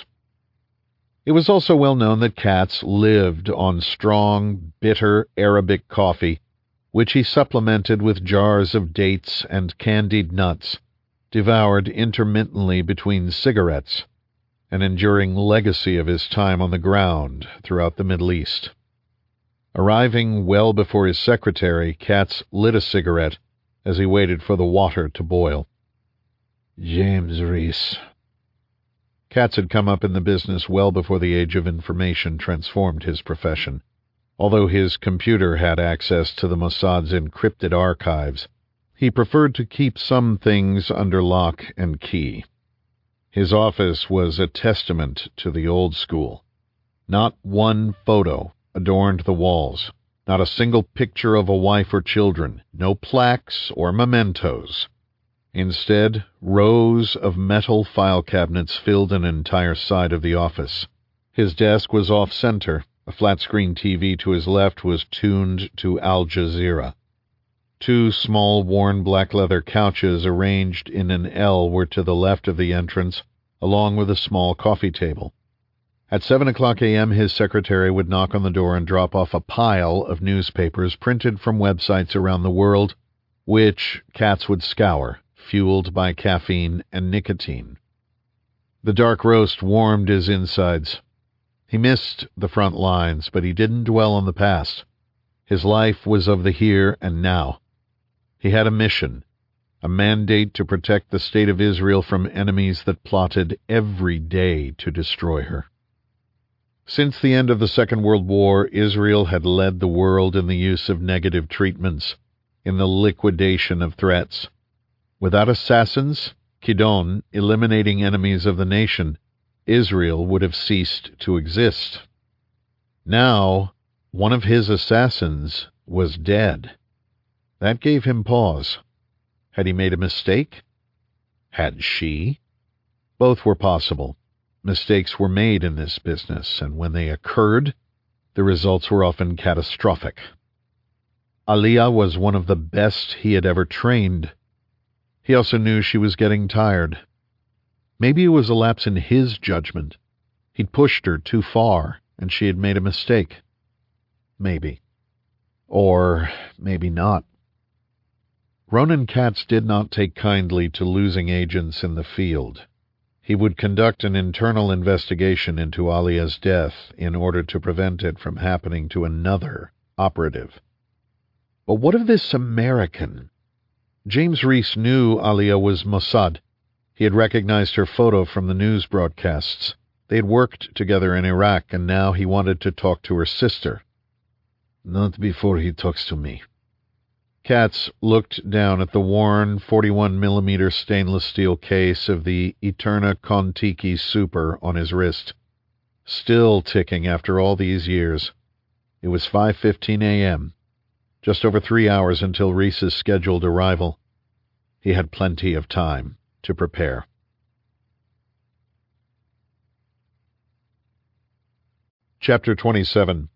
It was also well known that Katz lived on strong, bitter Arabic coffee, which he supplemented with jars of dates and candied nuts, devoured intermittently between cigarettes, an enduring legacy of his time on the ground throughout the Middle East. Arriving well before his secretary, Katz lit a cigarette as he waited for the water to boil. James Reese. Katz had come up in the business well before the age of information transformed his profession. Although his computer had access to the Mossad's encrypted archives, he preferred to keep some things under lock and key. His office was a testament to the old school. Not one photo adorned the walls, not a single picture of a wife or children, no plaques or mementos. Instead, rows of metal file cabinets filled an entire side of the office. His desk was off-center. A flat-screen TV to his left was tuned to Al Jazeera. Two small, worn black leather couches arranged in an L were to the left of the entrance, along with a small coffee table. At 7 o'clock a.m., his secretary would knock on the door and drop off a pile of newspapers printed from websites around the world, which Katz would scour, fueled by caffeine and nicotine. The dark roast warmed his insides. He missed the front lines, but he didn't dwell on the past. His life was of the here and now. He had a mission, a mandate to protect the state of Israel from enemies that plotted every day to destroy her. Since the end of the Second World War, Israel had led the world in the use of negative treatments, in the liquidation of threats. Without assassins, Kidon, eliminating enemies of the nation, Israel would have ceased to exist. Now, one of his assassins was dead. That gave him pause. Had he made a mistake? Had she? Both were possible. Mistakes were made in this business, and when they occurred, the results were often catastrophic. Aliyah was one of the best he had ever trained. He also knew she was getting tired. Maybe it was a lapse in his judgment. He'd pushed her too far, and she had made a mistake. Maybe. Or maybe not. Ronan Katz did not take kindly to losing agents in the field. He would conduct an internal investigation into Aliyah's death in order to prevent it from happening to another operative. But what of this American? James Reese knew Aliyah was Mossad. He had recognized her photo from the news broadcasts. They had worked together in Iraq, and now he wanted to talk to her sister. Not before he talks to me. Katz looked down at the worn 41mm stainless steel case of the Eterna Kontiki Super on his wrist. Still ticking after all these years. It was 5:15 a.m., just over 3 hours until Reese's scheduled arrival. He had plenty of time to prepare. Chapter 27.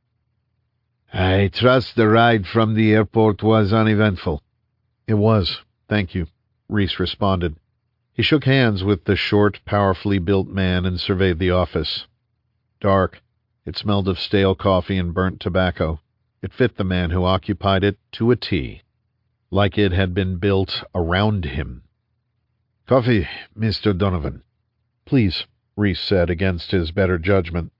I trust the ride from the airport was uneventful. It was, thank you, Reese responded. He shook hands with the short, powerfully built man and surveyed the office. Dark, it smelled of stale coffee and burnt tobacco. It fit the man who occupied it to a T, like it had been built around him. Coffee, Mr. Donovan. Please, Reese said against his better judgment.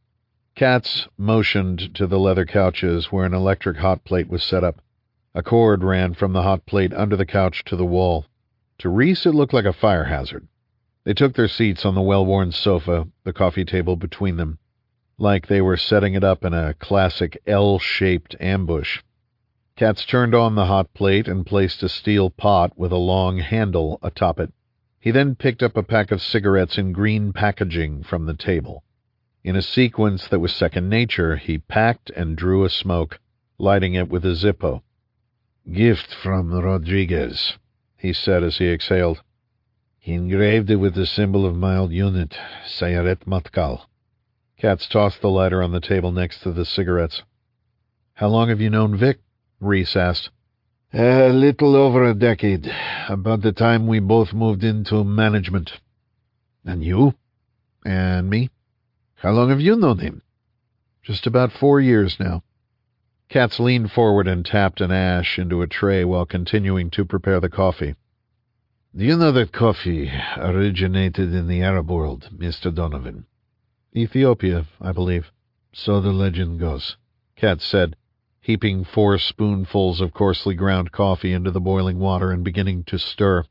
Katz motioned to the leather couches where an electric hot plate was set up. A cord ran from the hot plate under the couch to the wall. To Reese, it looked like a fire hazard. They took their seats on the well-worn sofa, the coffee table between them, like they were setting it up in a classic L-shaped ambush. Katz turned on the hot plate and placed a steel pot with a long handle atop it. He then picked up a pack of cigarettes in green packaging from the table. In a sequence that was second nature, he packed and drew a smoke, lighting it with a Zippo. Gift from Rodriguez, he said as he exhaled. He engraved it with the symbol of my old unit, Sayeret Matkal. Katz tossed the lighter on the table next to the cigarettes. How long have you known Vic? Reese asked. A little over a decade, about the time we both moved into management. And you? And me? How long have you known him? Just about 4 years now. Katz leaned forward and tapped an ash into a tray while continuing to prepare the coffee. Do you know that coffee originated in the Arab world, Mr. Donovan? Ethiopia, I believe. So the legend goes, Katz said, heaping 4 spoonfuls of coarsely ground coffee into the boiling water and beginning to stir.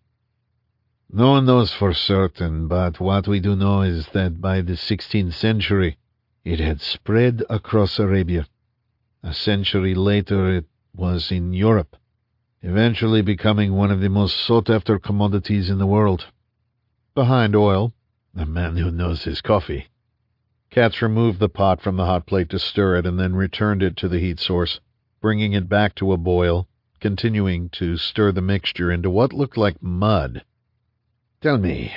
No one knows for certain, but what we do know is that by the 16th century, it had spread across Arabia. A century later, it was in Europe, eventually becoming one of the most sought-after commodities in the world. Behind oil, a man who knows his coffee. Katz removed the pot from the hot plate to stir it and then returned it to the heat source, bringing it back to a boil, continuing to stir the mixture into what looked like mud. Tell me,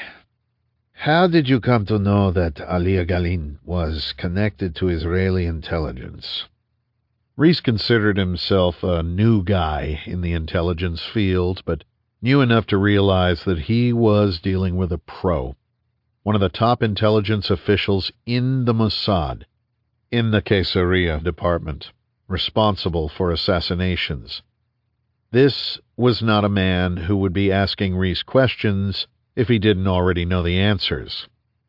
how did you come to know that Aliyah Galin was connected to Israeli intelligence? Reese considered himself a new guy in the intelligence field, but knew enough to realize that he was dealing with a pro, one of the top intelligence officials in the Mossad, in the Caesarea department, responsible for assassinations. This was not a man who would be asking Reese questions if he didn't already know the answers.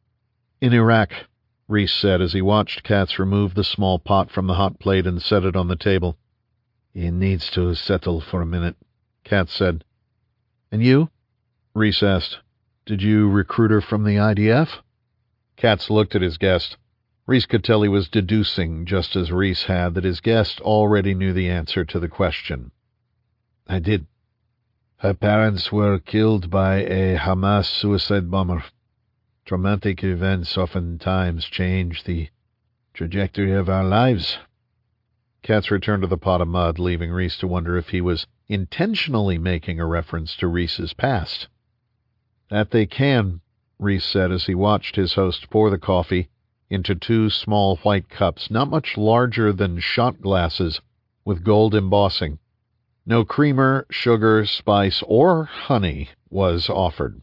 In Iraq, Reese said as he watched Katz remove the small pot from the hot plate and set it on the table. It needs to settle for a minute, Katz said. And you? Reese asked. Did you recruit her from the IDF? Katz looked at his guest. Reese could tell he was deducing, just as Reese had, that his guest already knew the answer to the question. I did. Her parents were killed by a Hamas suicide bomber. Traumatic events oftentimes change the trajectory of our lives. Katz returned to the pot of mud, leaving Reese to wonder if he was intentionally making a reference to Reese's past. That they can, Reese said as he watched his host pour the coffee into 2 small white cups, not much larger than shot glasses, with gold embossing. No creamer, sugar, spice, or honey was offered.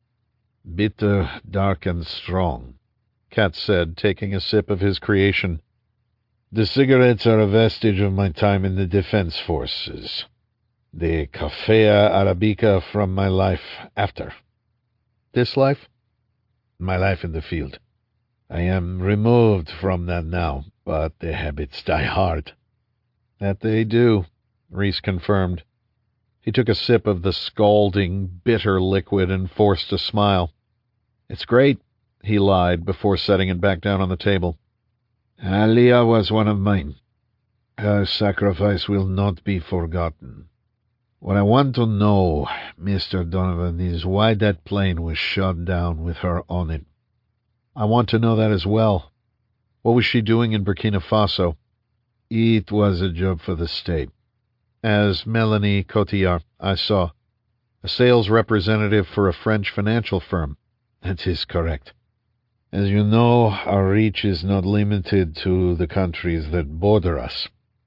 Bitter, dark, and strong, Katz said, taking a sip of his creation. The cigarettes are a vestige of my time in the Defense Forces. The Cafea Arabica from my life after. This life? My life in the field. I am removed from that now, but the habits die hard. That they do, Reese confirmed. He took a sip of the scalding, bitter liquid and forced a smile. It's great, he lied before setting it back down on the table. Aliyah was one of mine. Her sacrifice will not be forgotten. What I want to know, Mr. Donovan, is why that plane was shot down with her on it. I want to know that as well. What was she doing in Burkina Faso? It was a job for the state. As Melanie Cotillard, I saw. A sales representative for a French financial firm. That is correct. As you know, our reach is not limited to the countries that border us.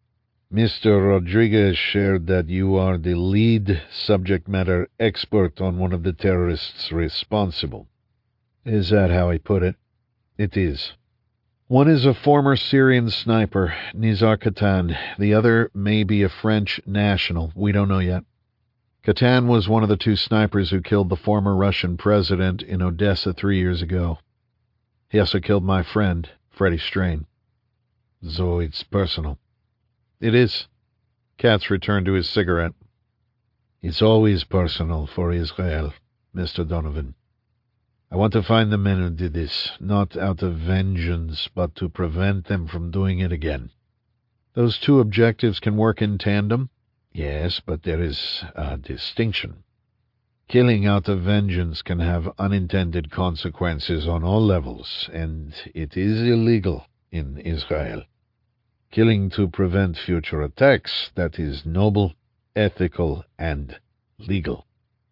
Mr. Rodriguez shared that you are the lead subject matter expert on one of the terrorists responsible. Is that how he put it? It is. One is a former Syrian sniper, Nizar Katan. The other may be a French national. We don't know yet. Katan was one of the 2 snipers who killed the former Russian president in Odessa 3 years ago. He also killed my friend, Freddie Strain. So it's personal. It is. Katz returned to his cigarette. It's always personal for Israel, Mr. Donovan. I want to find the men who did this, not out of vengeance, but to prevent them from doing it again. Those 2 objectives can work in tandem? Yes, but there is a distinction. Killing out of vengeance can have unintended consequences on all levels, and it is illegal in Israel. Killing to prevent future attacks, that is noble, ethical, and legal.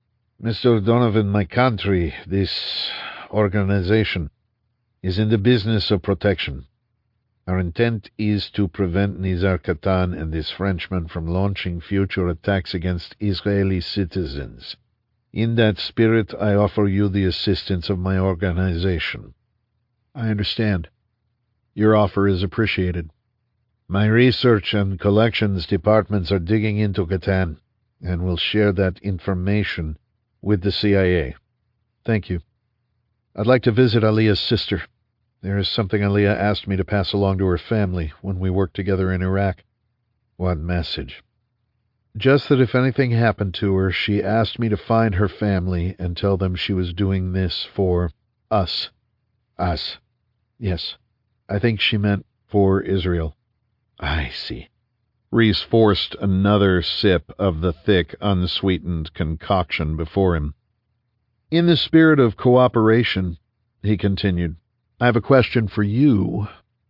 Mr. Donovan, my country, this organization, is in the business of protection. Our intent is to prevent Nizar Katan and this Frenchman from launching future attacks against Israeli citizens. In that spirit, I offer you the assistance of my organization. I understand. Your offer is appreciated. My research and collections departments are digging into Katan and will share that information with the CIA. Thank you. I'd like to visit Aliyah's sister. There is something Aliyah asked me to pass along to her family when we worked together in Iraq. What message? Just that if anything happened to her, she asked me to find her family and tell them she was doing this for us. Us. Yes. I think she meant for Israel. I see. Reese forced another sip of the thick, unsweetened concoction before him. In the spirit of cooperation, he continued, I have a question for you.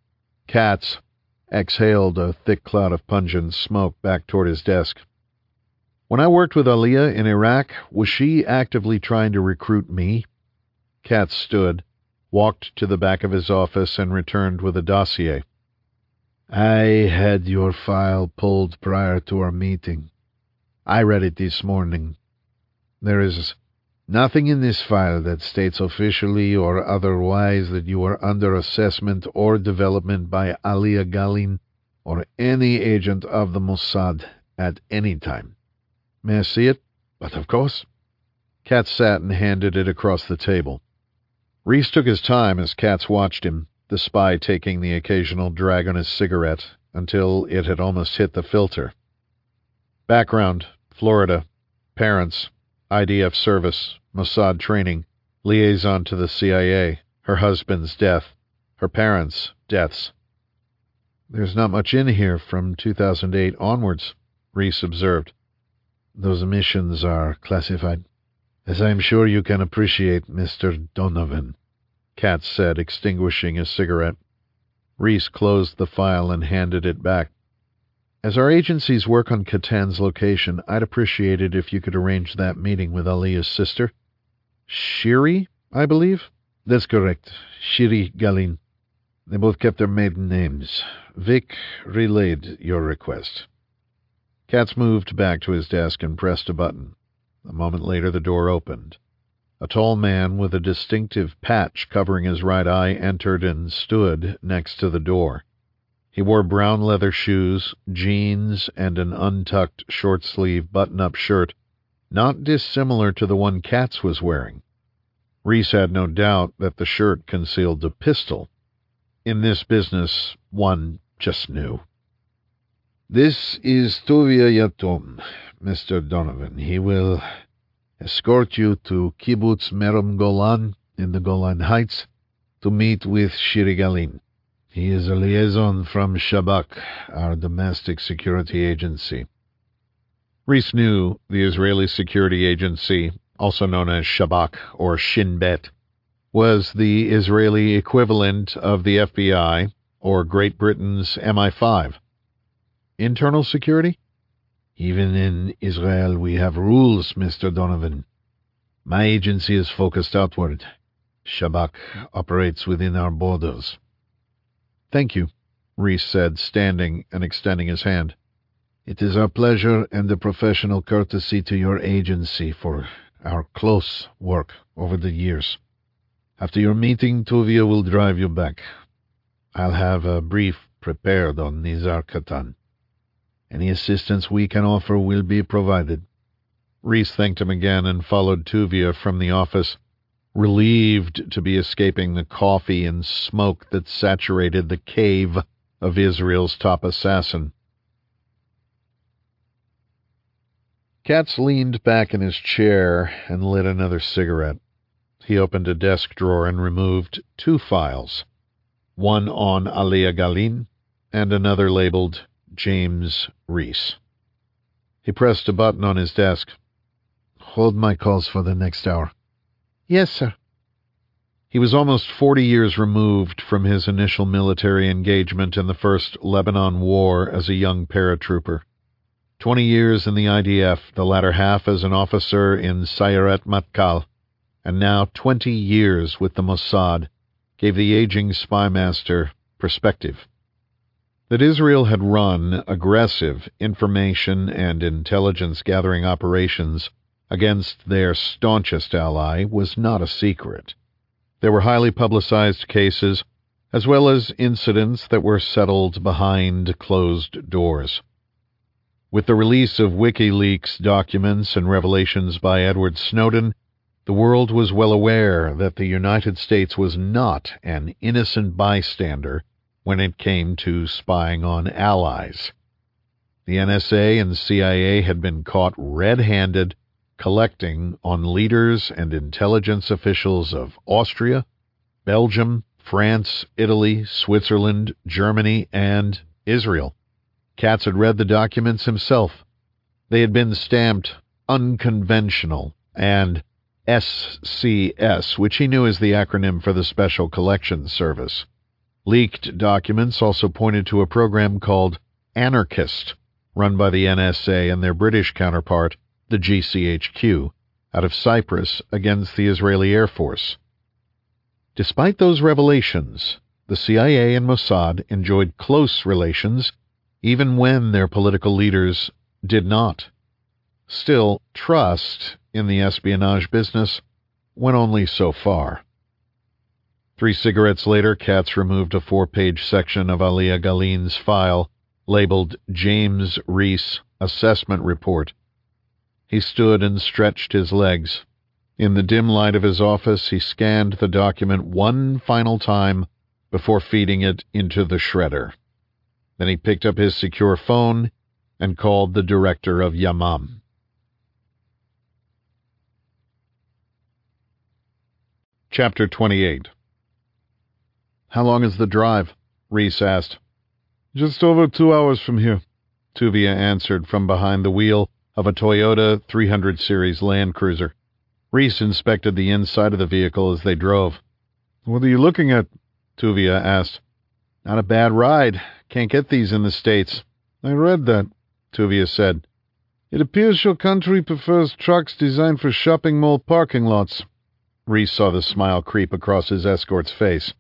Katz exhaled a thick cloud of pungent smoke back toward his desk. When I worked with Aliyah in Iraq, was she actively trying to recruit me? Katz stood, walked to the back of his office, and returned with a dossier. I had your file pulled prior to our meeting. I read it this morning. There is nothing in this file that states officially or otherwise that you are under assessment or development by Aliyah Galin or any agent of the Mossad at any time. May I see it? But of course. Katz sat and handed it across the table. Reese took his time as Katz watched him, the spy taking the occasional drag on his cigarette until it had almost hit the filter. Background, Florida. Parents, IDF service, Mossad training, liaison to the CIA, her husband's death, her parents' deaths. There's not much in here from 2008 onwards, Reese observed. Those missions are classified. As I'm sure you can appreciate, Mr. Donovan, Katz said, extinguishing a cigarette. Reese closed the file and handed it back. As our agencies work on Katan's location, I'd appreciate it if you could arrange that meeting with Alia's sister. Shiri, I believe? That's correct. Shiri Galin. They both kept their maiden names. Vic relayed your request. Katz moved back to his desk and pressed a button. A moment later, the door opened. A tall man with a distinctive patch covering his right eye entered and stood next to the door. He wore brown leather shoes, jeans, and an untucked short-sleeve button-up shirt, not dissimilar to the one Katz was wearing. Reese had no doubt that the shirt concealed a pistol. In this business, one just knew. This is Tuvia Yatom, Mr. Donovan. He will escort you to Kibbutz Merom Golan in the Golan Heights to meet with Shiri Galin. He is a liaison from Shabak, our domestic security agency. Reese knew the Israeli security agency, also known as Shabak or Shin Bet, was the Israeli equivalent of the FBI or Great Britain's MI5. Internal security? Even in Israel we have rules, Mr. Donovan. My agency is focused outward. Shabak operates within our borders. Thank you, Reese said, standing and extending his hand. It is our pleasure and a professional courtesy to your agency for our close work over the years. After your meeting, Tuvia will drive you back. I'll have a brief prepared on Nizar Katan. Any assistance we can offer will be provided. Reese thanked him again and followed Tuvia from the office, relieved to be escaping the coffee and smoke that saturated the cave of Israel's top assassin. Katz leaned back in his chair and lit another cigarette. He opened a desk drawer and removed 2 files, one on Alia Galin and another labeled James Reese. He pressed a button on his desk. Hold my calls for the next hour. Yes, sir. He was almost 40 years removed from his initial military engagement in the First Lebanon War as a young paratrooper. 20 years in the IDF, the latter half as an officer in Sayeret Matkal, and now 20 years with the Mossad, gave the aging spymaster perspective. That Israel had run aggressive information and intelligence-gathering operations against their staunchest ally was not a secret. There were highly publicized cases, as well as incidents that were settled behind closed doors. With the release of WikiLeaks documents and revelations by Edward Snowden, the world was well aware that the United States was not an innocent bystander when it came to spying on allies. The NSA and CIA had been caught red-handed collecting on leaders and intelligence officials of Austria, Belgium, France, Italy, Switzerland, Germany, and Israel. Katz had read the documents himself. They had been stamped unconventional and SCS, which he knew as the acronym for the Special Collections Service. Leaked documents also pointed to a program called Anarchist, run by the NSA and their British counterpart, the GCHQ, out of Cyprus against the Israeli Air Force. Despite those revelations, the CIA and Mossad enjoyed close relations, even when their political leaders did not. Still, trust in the espionage business went only so far. 3 cigarettes later, Katz removed a 4-page section of Alia Galin's file labeled James Reese Assessment Report. He stood and stretched his legs. In the dim light of his office, he scanned the document one final time before feeding it into the shredder. Then he picked up his secure phone and called the director of Yamam. Chapter 28. How long is the drive? Reese asked. Just over 2 hours from here, Tuvia answered from behind the wheel of a Toyota 300 Series Land Cruiser. Reese inspected the inside of the vehicle as they drove. What are you looking at? Tuvia asked. Not a bad ride. Can't get these in the States. I read that, Tuvia said. It appears your country prefers trucks designed for shopping mall parking lots. Reese saw the smile creep across his escort's face.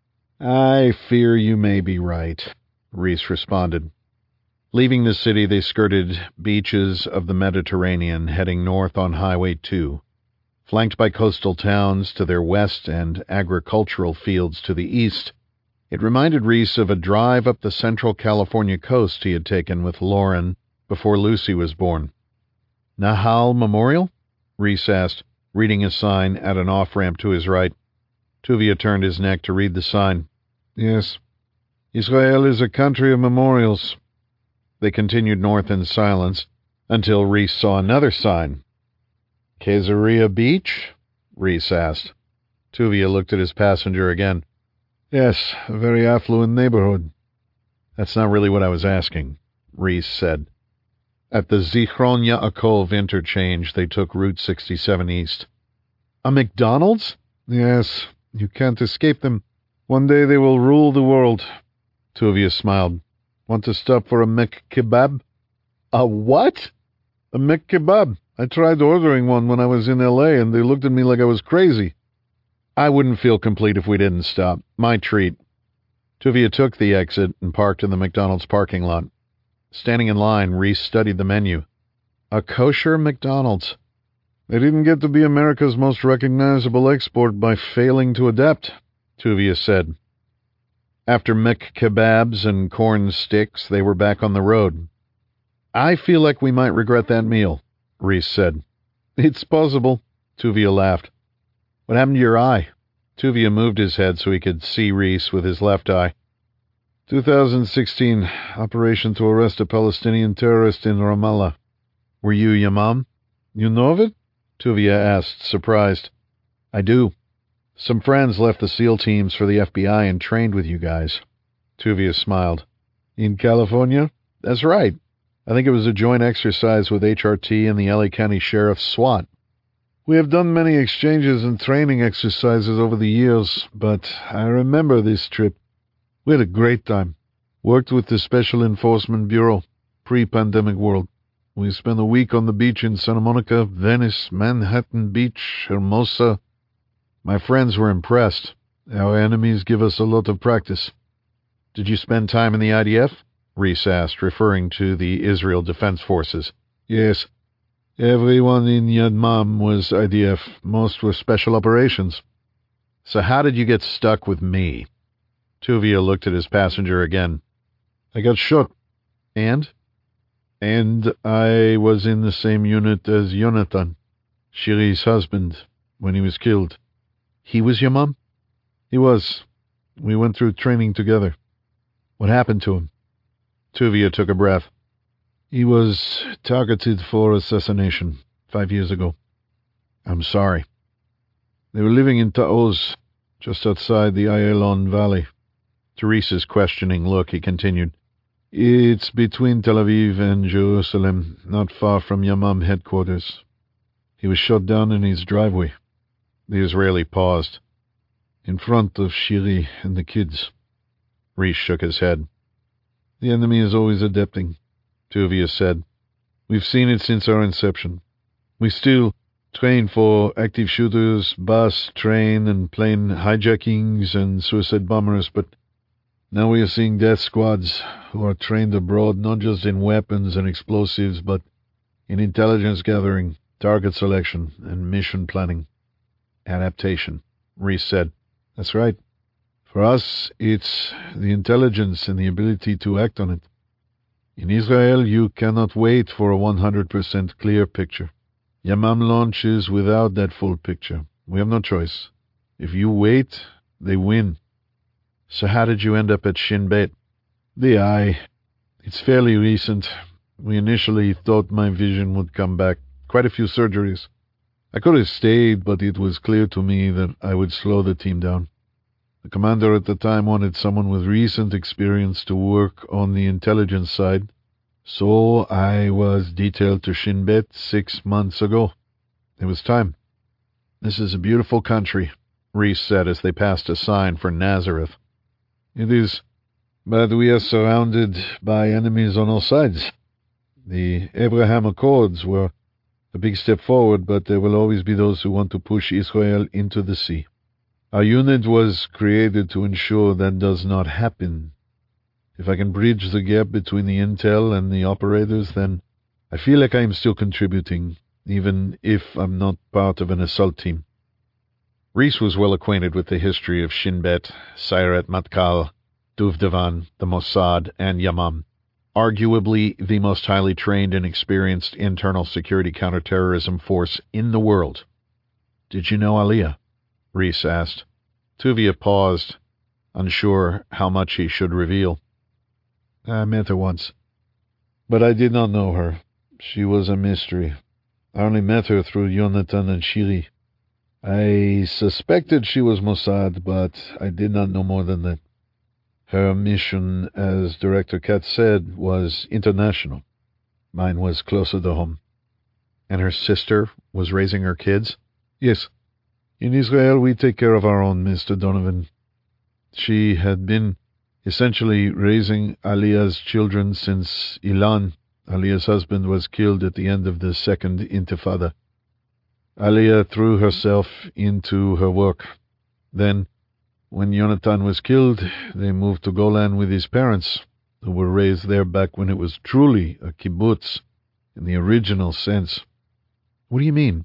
I fear you may be right, Reese responded. Leaving the city, they skirted beaches of the Mediterranean, heading north on Highway 2. Flanked by coastal towns to their west and agricultural fields to the east, it reminded Reese of a drive up the central California coast he had taken with Lauren before Lucy was born. Nahal Memorial? Reese asked, reading a sign at an off-ramp to his right. Tuvia turned his neck to read the sign. Yes. Israel is a country of memorials. They continued north in silence until Reese saw another sign. Caesarea Beach? Reese asked. Tuvia looked at his passenger again. Yes, a very affluent neighborhood. That's not really what I was asking, Reese said. At the Zichron Yaakov interchange, they took Route 67 east. A McDonald's? Yes, you can't escape them. One day they will rule the world. Tuvia smiled. Want to stop for a McKebab? A what? A McKebab. I tried ordering one when I was in L.A., and they looked at me like I was crazy. I wouldn't feel complete if we didn't stop. My treat. Tuvia took the exit and parked in the McDonald's parking lot. Standing in line, Reese studied the menu. A kosher McDonald's. They didn't get to be America's most recognizable export by failing to adapt, Tuvia said. After McKebabs and corn sticks, they were back on the road. I feel like we might regret that meal, Reese said. It's possible, Tuvia laughed. What happened to your eye? Tuvia moved his head so he could see Reese with his left eye. 2016, operation to arrest a Palestinian terrorist in Ramallah. Were you Yamam? You know of it? Tuvia asked, surprised. I do. Some friends left the SEAL teams for the FBI and trained with you guys. Tuvia smiled. In California? That's right. I think it was a joint exercise with HRT and the LA County Sheriff's SWAT. We have done many exchanges and training exercises over the years, but I remember this trip. We had a great time. Worked with the Special Enforcement Bureau, pre-pandemic world. We spent a week on the beach in Santa Monica, Venice, Manhattan Beach, Hermosa. My friends were impressed. Our enemies give us a lot of practice. Did you spend time in the IDF? Reese asked, referring to the Israel Defense Forces. Yes. Everyone in Yamam was IDF. Most were special operations. So how did you get stuck with me? Tuvia looked at his passenger again. I got shot. And? And I was in the same unit as Jonathan, Shiri's husband, when he was killed. He was your mom? He was. We went through training together. What happened to him? Tuvia took a breath. He was targeted for assassination 5 years ago. I'm sorry. They were living in Taoz, just outside the Ayalon Valley. To Reese's questioning look, he continued. It's between Tel Aviv and Jerusalem, not far from Yamam headquarters. He was shot down in his driveway. The Israeli paused. In front of Shiri and the kids. Reese shook his head. The enemy is always adapting, Tuvia said. We've seen it since our inception. We still train for active shooters, bus, train, and plane hijackings and suicide bombers, but now we are seeing death squads who are trained abroad not just in weapons and explosives, but in intelligence gathering, target selection, and mission planning. Adaptation, Reese said. That's right. For us, it's the intelligence and the ability to act on it. In Israel, you cannot wait for a 100% clear picture. Yamam launches without that full picture. We have no choice. If you wait, they win. So how did you end up at Shin Bet? The eye. It's fairly recent. We initially thought my vision would come back. Quite a few surgeries. I could have stayed, but it was clear to me that I would slow the team down. The commander at the time wanted someone with recent experience to work on the intelligence side, so I was detailed to Shin Bet 6 months ago. It was time. This is a beautiful country, Reese said as they passed a sign for Nazareth. It is, but we are surrounded by enemies on all sides. The Abraham Accords were a big step forward, but there will always be those who want to push Israel into the sea. Our unit was created to ensure that does not happen. If I can bridge the gap between the intel and the operators, then I feel like I am still contributing, even if I'm not part of an assault team. Reese was well acquainted with the history of Shin Bet, Sayeret Matkal, Duvdevan, the Mossad, and Yamam, arguably the most highly trained and experienced internal security counterterrorism force in the world. Did you know Aliyah? Reese asked. Tuvia paused, unsure how much he should reveal. I met her once, but I did not know her. She was a mystery. I only met her through Yonatan and Shiri. I suspected she was Mossad, but I did not know more than that. Her mission, as Director Katz said, was international. Mine was closer to home. And her sister was raising her kids? Yes. In Israel, we take care of our own, Mr. Donovan. She had been essentially raising Aliyah's children since Ilan, Aliyah's husband, was killed at the end of the Second Intifada. Aliyah threw herself into her work. Then, when Yonatan was killed, they moved to Golan with his parents, who were raised there back when it was truly a kibbutz, in the original sense. What do you mean?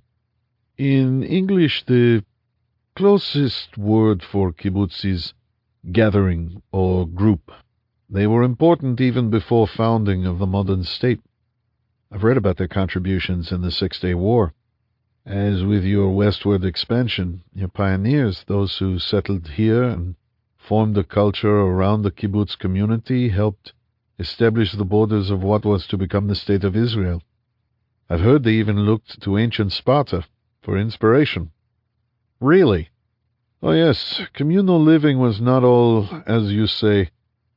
In English, the closest word for kibbutz is gathering or group. They were important even before founding of the modern state. I've read about their contributions in the Six-Day War. As with your westward expansion, your pioneers, those who settled here and formed a culture around the kibbutz community, helped establish the borders of what was to become the State of Israel. I've heard they even looked to ancient Sparta for inspiration. Really? Oh yes, communal living was not all, as you say,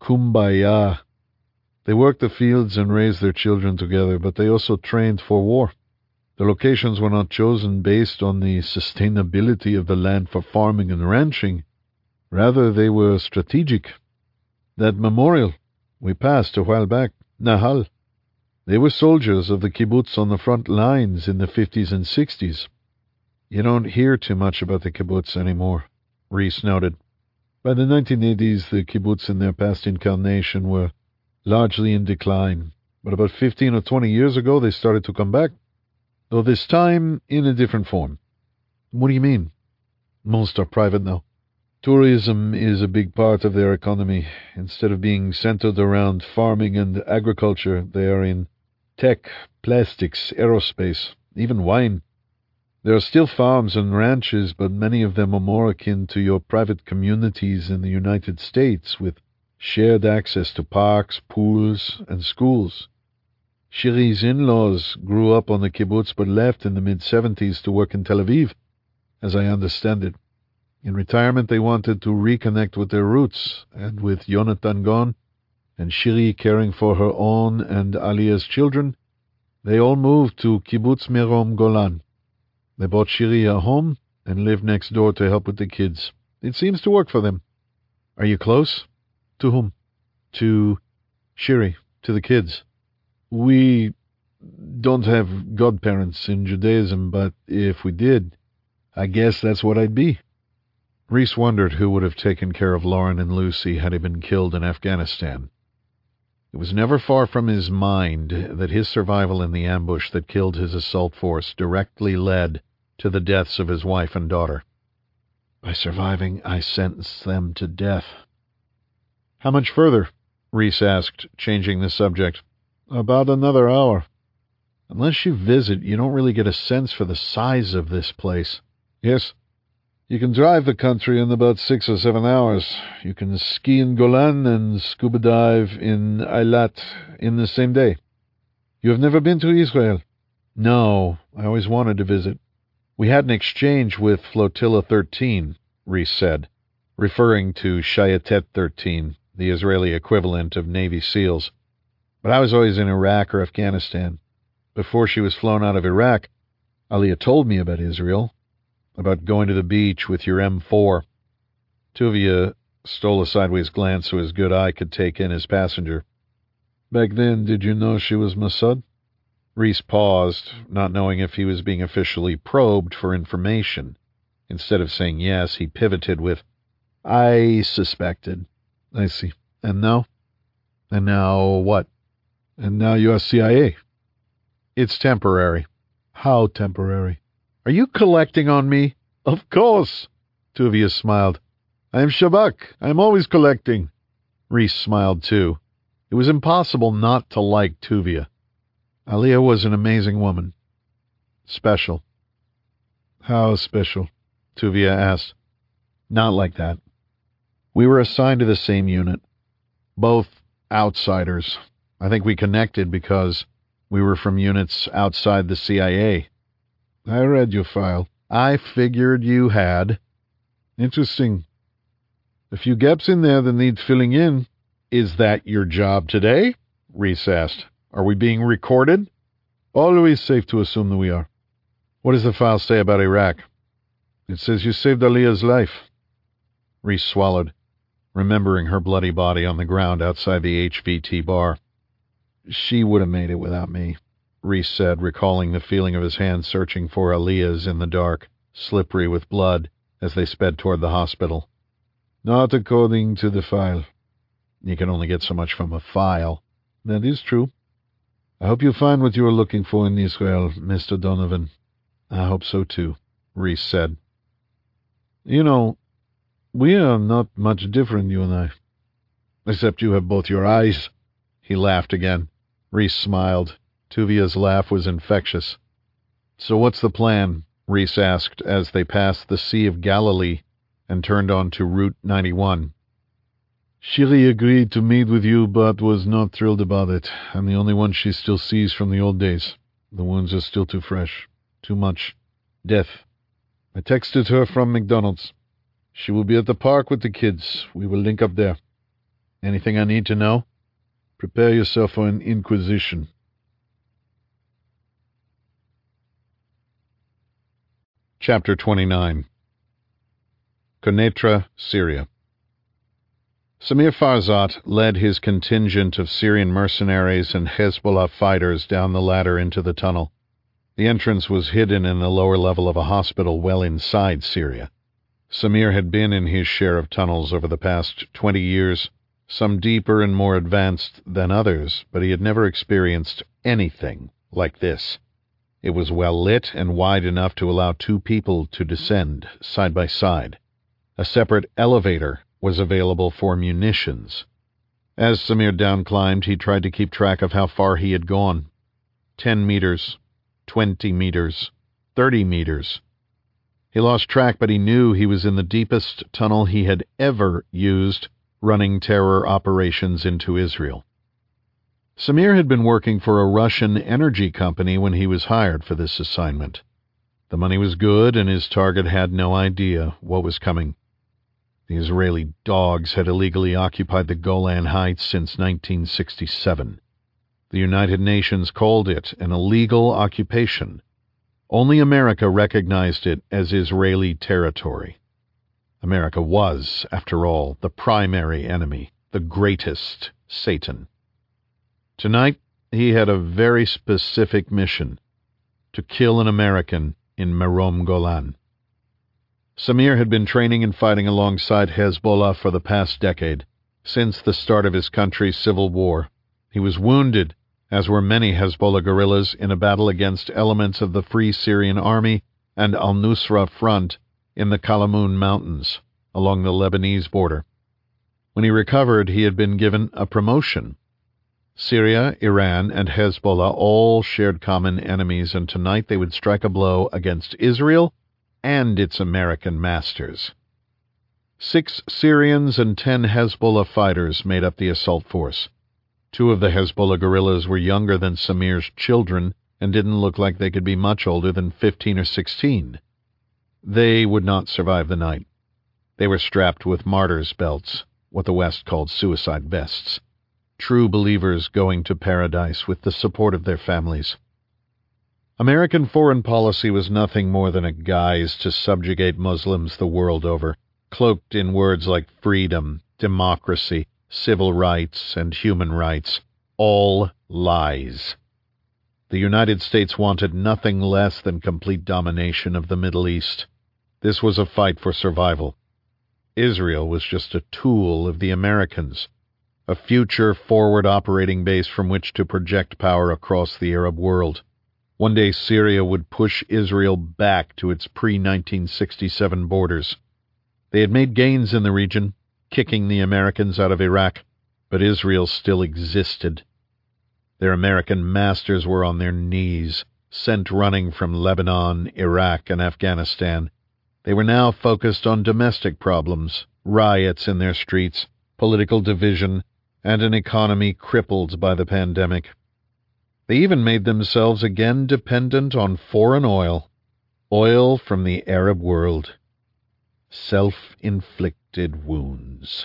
kumbaya. They worked the fields and raised their children together, but they also trained for war. The locations were not chosen based on the sustainability of the land for farming and ranching. Rather, they were strategic. That memorial we passed a while back, Nahal, they were soldiers of the kibbutz on the front lines in the 50s and 60s. You don't hear too much about the kibbutz anymore, Reese noted. By the 1980s, the kibbutz in their past incarnation were largely in decline, but about 15 or 20 years ago they started to come back, though this time in a different form. What do you mean? Most are private now. Tourism is a big part of their economy. Instead of being centered around farming and agriculture, they are in tech, plastics, aerospace, even wine. There are still farms and ranches, but many of them are more akin to your private communities in the United States, with shared access to parks, pools, and schools. Shiri's in-laws grew up on the kibbutz but left in the mid-70s to work in Tel Aviv, as I understand it. In retirement, they wanted to reconnect with their roots, and with Yonatan gone, and Shiri caring for her own and Aliyah's children, they all moved to Kibbutz Merom Golan. They bought Shiri a home and lived next door to help with the kids. It seems to work for them. Are you close? To whom? To Shiri, to the kids. We don't have godparents in Judaism, but if we did, I guess that's what I'd be. Reese wondered who would have taken care of Lauren and Lucy had he been killed in Afghanistan. It was never far from his mind that his survival in the ambush that killed his assault force directly led to the deaths of his wife and daughter. By surviving, I sentenced them to death. How much further? Reese asked, changing the subject. About another hour. Unless you visit, you don't really get a sense for the size of this place. Yes. You can drive the country in about 6 or 7 hours. You can ski in Golan and scuba dive in Eilat in the same day. You have never been to Israel? No, I always wanted to visit. We had an exchange with Flotilla 13, Reese said, referring to Shayatet 13, the Israeli equivalent of Navy SEALs. But I was always in Iraq or Afghanistan. Before she was flown out of Iraq, Aliyah told me about Israel, about going to the beach with your M4. Tuvia stole a sideways glance so his good eye could take in his passenger. Back then, did you know she was Mossad? Reese paused, not knowing if he was being officially probed for information. Instead of saying yes, he pivoted with, I suspected. I see. And now? And now what? And now you are CIA. It's temporary. How temporary? Are you collecting on me? Of course. Tuvia smiled. I am Shabak. I am always collecting. Reese smiled too. It was impossible not to like Tuvia. Aliyah was an amazing woman. Special. How special? Tuvia asked. Not like that. We were assigned to the same unit. Both outsiders. I think we connected because we were from units outside the CIA. I read your file. I figured you had. Interesting. A few gaps in there that need filling in. Is that your job today? Reese asked. Are we being recorded? Always safe to assume that we are. What does the file say about Iraq? It says you saved Aliyah's life. Reese swallowed, remembering her bloody body on the ground outside the HVT bar. She would have made it without me, Reese said, recalling the feeling of his hand searching for Aliyah's in the dark, slippery with blood, as they sped toward the hospital. Not according to the file. You can only get so much from a file. That is true. I hope you find what you are looking for in Israel, Mr. Donovan. I hope so, too, Reese said. You know, we are not much different, you and I. Except you have both your eyes. He laughed again. Reese smiled. Tuvia's laugh was infectious. So what's the plan? Reese asked as they passed the Sea of Galilee and turned onto Route 91. Shiri agreed to meet with you, but was not thrilled about it. I'm the only one she still sees from the old days. The wounds are still too fresh. Too much. Death. I texted her from McDonald's. She will be at the park with the kids. We will link up there. Anything I need to know? Prepare yourself for an inquisition. Chapter 29. Quneitra, Syria. Samir Farzat led his contingent of Syrian mercenaries and Hezbollah fighters down the ladder into the tunnel. The entrance was hidden in the lower level of a hospital well inside Syria. Samir had been in his share of tunnels over the past 20 years, some deeper and more advanced than others, but he had never experienced anything like this. It was well lit and wide enough to allow two people to descend side by side. A separate elevator was available for munitions. As Samir downclimbed, he tried to keep track of how far he had gone. 10 meters, 20 meters, 30 meters. He lost track, but he knew he was in the deepest tunnel he had ever used, running terror operations into Israel. Samir had been working for a Russian energy company when he was hired for this assignment. The money was good, and his target had no idea what was coming. The Israeli dogs had illegally occupied the Golan Heights since 1967. The United Nations called it an illegal occupation. Only America recognized it as Israeli territory. America was, after all, the primary enemy, the greatest Satan. Tonight, he had a very specific mission: to kill an American in Marom Golan. Samir had been training and fighting alongside Hezbollah for the past decade, since the start of his country's civil war. He was wounded, as were many Hezbollah guerrillas, in a battle against elements of the Free Syrian Army and al-Nusra Front in the Kalamun Mountains, along the Lebanese border. When he recovered, he had been given a promotion. Syria, Iran, and Hezbollah all shared common enemies, and tonight they would strike a blow against Israel and its American masters. 6 Syrians and 10 Hezbollah fighters made up the assault force. 2 of the Hezbollah guerrillas were younger than Samir's children and didn't look like they could be much older than 15 or 16. They would not survive the night. They were strapped with martyrs' belts, what the West called suicide vests, true believers going to paradise with the support of their families. American foreign policy was nothing more than a guise to subjugate Muslims the world over, cloaked in words like freedom, democracy, civil rights, and human rights, all lies. The United States wanted nothing less than complete domination of the Middle East. This was a fight for survival. Israel was just a tool of the Americans, a future forward operating base from which to project power across the Arab world. One day Syria would push Israel back to its pre-1967 borders. They had made gains in the region, kicking the Americans out of Iraq, but Israel still existed. Their American masters were on their knees, sent running from Lebanon, Iraq, and Afghanistan. They were now focused on domestic problems, riots in their streets, political division, and an economy crippled by the pandemic. They even made themselves again dependent on foreign oil from the Arab world. Self-inflicted wounds.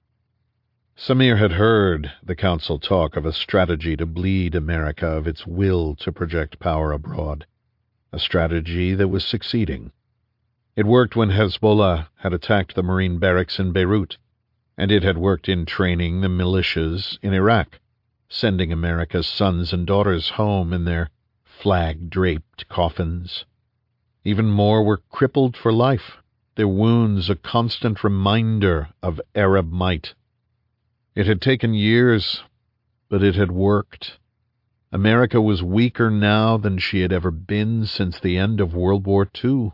Samir had heard the Council talk of a strategy to bleed America of its will to project power abroad, a strategy that was succeeding. It worked when Hezbollah had attacked the Marine barracks in Beirut, and it had worked in training the militias in Iraq, sending America's sons and daughters home in their flag-draped coffins. Even more were crippled for life, their wounds a constant reminder of Arab might. It had taken years, but it had worked. America was weaker now than she had ever been since the end of World War II.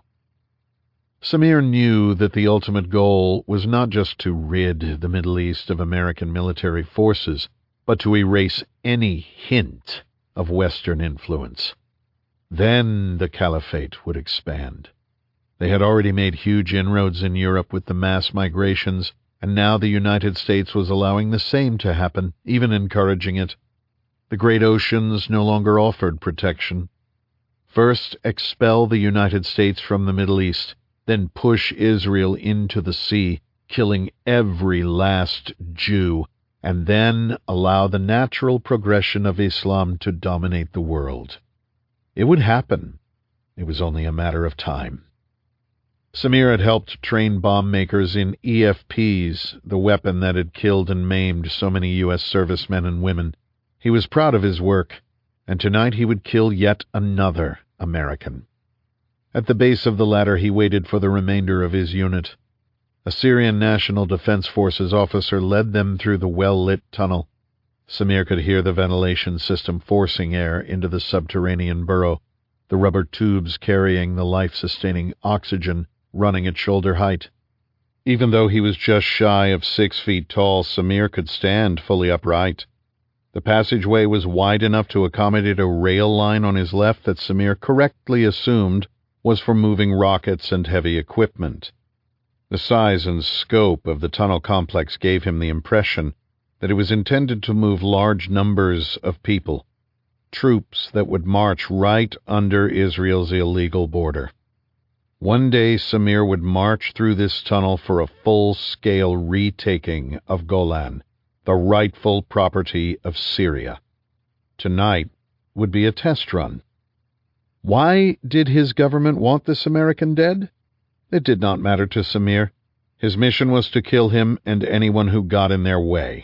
Samir knew that the ultimate goal was not just to rid the Middle East of American military forces, but to erase any hint of Western influence. Then the caliphate would expand. They had already made huge inroads in Europe with the mass migrations, and now the United States was allowing the same to happen, even encouraging it. The great oceans no longer offered protection. First, expel the United States from the Middle East, then push Israel into the sea, killing every last Jew, and then allow the natural progression of Islam to dominate the world. It would happen. It was only a matter of time. Samir had helped train bomb makers in EFPs, the weapon that had killed and maimed so many U.S. servicemen and women. He was proud of his work, and tonight he would kill yet another American. At the base of the ladder he waited for the remainder of his unit. A Syrian National Defense Forces officer led them through the well-lit tunnel. Samir could hear the ventilation system forcing air into the subterranean burrow, the rubber tubes carrying the life-sustaining oxygen running at shoulder height. Even though he was just shy of 6 feet tall, Samir could stand fully upright. The passageway was wide enough to accommodate a rail line on his left that Samir correctly assumed was for moving rockets and heavy equipment. The size and scope of the tunnel complex gave him the impression that it was intended to move large numbers of people, troops that would march right under Israel's illegal border. One day Samir would march through this tunnel for a full-scale retaking of Golan, the rightful property of Syria. Tonight would be a test run. Why did his government want this American dead? It did not matter to Samir. His mission was to kill him and anyone who got in their way.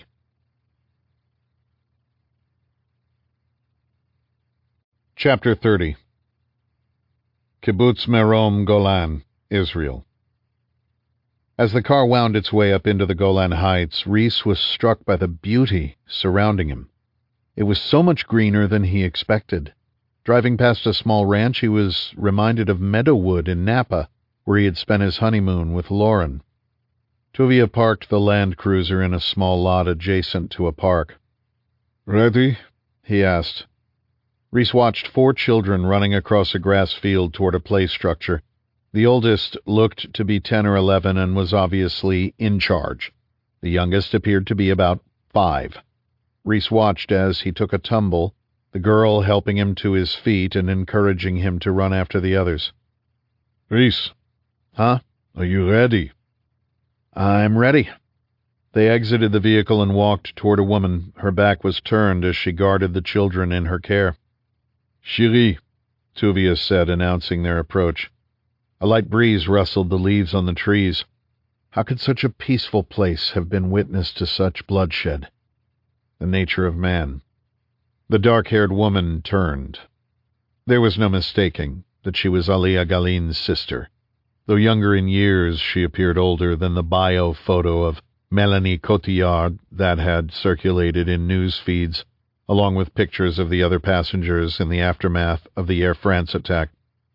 Chapter 30. Kibbutz Merom Golan, Israel. As the car wound its way up into the Golan Heights, Reese was struck by the beauty surrounding him. It was so much greener than he expected. Driving past a small ranch, he was reminded of Meadowood in Napa, where he had spent his honeymoon with Lauren. Tuvia parked the Land Cruiser in a small lot adjacent to a park. "Ready?" he asked. Reese watched 4 children running across a grass field toward a play structure. The oldest looked to be 10 or 11 and was obviously in charge. The youngest appeared to be about 5. Reese watched as he took a tumble, the girl helping him to his feet and encouraging him to run after the others. "Reese, Huh? Are you ready? I'm ready. They exited the vehicle and walked toward a woman. Her back was turned as she guarded the children in her care. Chérie, Tuvia said, announcing their approach. A light breeze rustled the leaves on the trees. How could such a peaceful place have been witness to such bloodshed? The nature of man. The dark-haired woman turned. There was no mistaking that she was Alia Galin's sister. Though younger in years, she appeared older than the bio photo of Melanie Cotillard that had circulated in news feeds, along with pictures of the other passengers in the aftermath of the Air France attack.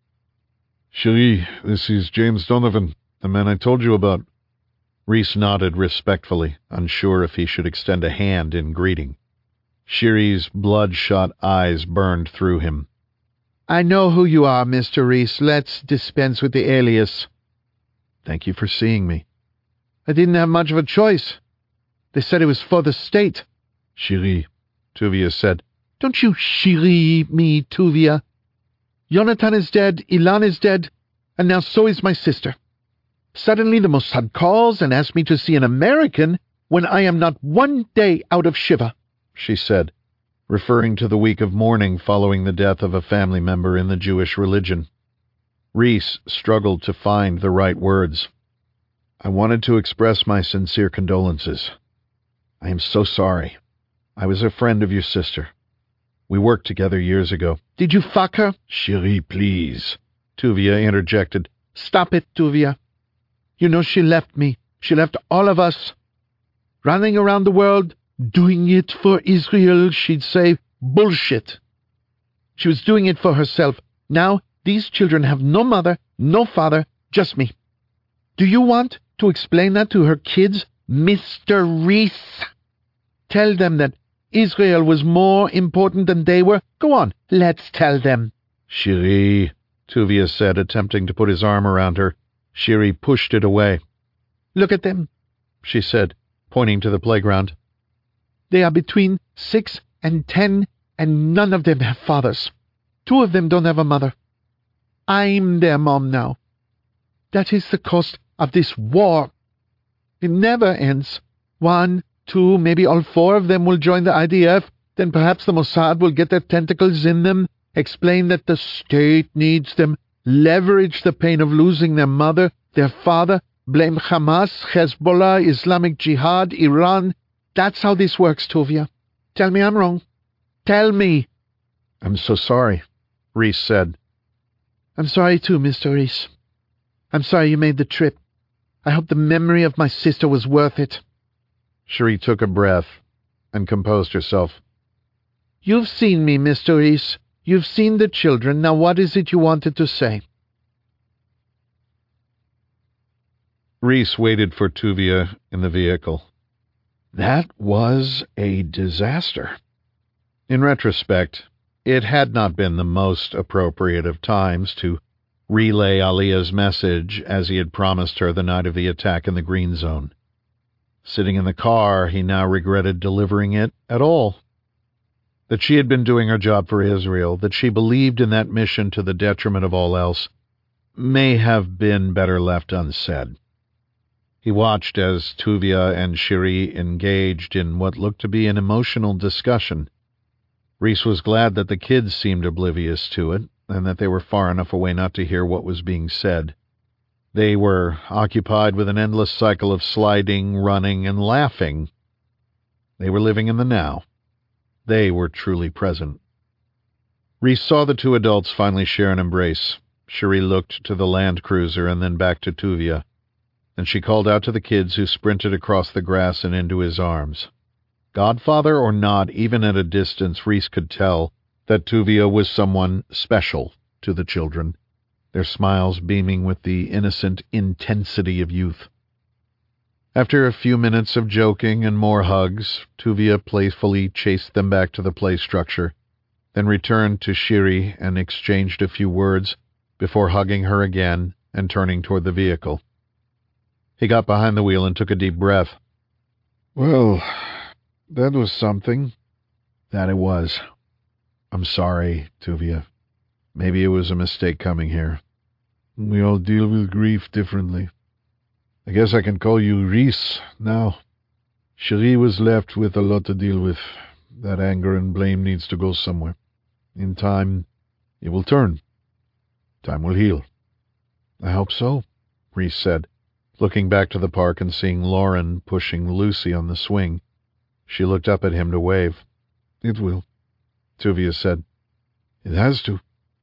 Chérie, this is James Donovan, the man I told you about. Reese nodded respectfully, unsure if he should extend a hand in greeting. Cherie's bloodshot eyes burned through him. I know who you are, Mr. Reese. Let's dispense with the alias. Thank you for seeing me. I didn't have much of a choice. They said it was for the state. Chérie, Tuvia said. Don't you chérie me, Tuvia. Jonathan is dead, Ilan is dead, and now so is my sister. Suddenly the Mossad calls and asks me to see an American when I am not one day out of Shiva, she said, referring to the week of mourning following the death of a family member in the Jewish religion. Reese struggled to find the right words. I wanted to express my sincere condolences. I am so sorry. I was a friend of your sister. We worked together years ago. Did you fuck her? Chérie, please, Tuvia interjected. Stop it, Tuvia. You know she left me. She left all of us. Running around the world, doing it for Israel, she'd say, bullshit. She was doing it for herself. Now, these children have no mother, no father, just me. Do you want to explain that to her kids, Mr. Reese? Tell them that Israel was more important than they were. Go on, let's tell them. Chérie, Tuvia said, attempting to put his arm around her. Cherie pushed it away. Look at them, she said, pointing to the playground. They are between 6 and 10, and none of them have fathers. 2 of them don't have a mother. I'm their mom now. That is the cost of this war. It never ends. 1, 2, maybe all 4 of them will join the IDF. Then perhaps the Mossad will get their tentacles in them, explain that the state needs them, leverage the pain of losing their mother, their father, blame Hamas, Hezbollah, Islamic Jihad, Iran. That's how this works, Tuvia. Tell me I'm wrong. Tell me. I'm so sorry, Reese said. I'm sorry too, Mr. Reese. I'm sorry you made the trip. I hope the memory of my sister was worth it. Cherie took a breath and composed herself. You've seen me, Mr. Reese. You've seen the children. Now what is it you wanted to say? Reese waited for Tuvia in the vehicle. That was a disaster. In retrospect, it had not been the most appropriate of times to relay Alia's message as he had promised her the night of the attack in the Green Zone. Sitting in the car, he now regretted delivering it at all. That she had been doing her job for Israel, that she believed in that mission to the detriment of all else, may have been better left unsaid. He watched as Tuvia and Cherie engaged in what looked to be an emotional discussion. Reese was glad that the kids seemed oblivious to it, and that they were far enough away not to hear what was being said. They were occupied with an endless cycle of sliding, running, and laughing. They were living in the now. They were truly present. Reese saw the 2 adults finally share an embrace. Cherie looked to the Land Cruiser and then back to Tuvia. Then she called out to the kids, who sprinted across the grass and into his arms. Godfather or not, even at a distance, Reese could tell that Tuvia was someone special to the children, their smiles beaming with the innocent intensity of youth. After a few minutes of joking and more hugs, Tuvia playfully chased them back to the play structure, then returned to Cherie and exchanged a few words before hugging her again and turning toward the vehicle. He got behind the wheel and took a deep breath. Well, that was something. That it was. I'm sorry, Tuvia. Maybe it was a mistake coming here. We all deal with grief differently. I guess I can call you Reese now. Cherie was left with a lot to deal with. That anger and blame needs to go somewhere. In time, it will turn. Time will heal. I hope so, Reese said, looking back to the park and seeing Lauren pushing Lucy on the swing. She looked up at him to wave. It will, Tuvia said. It has to.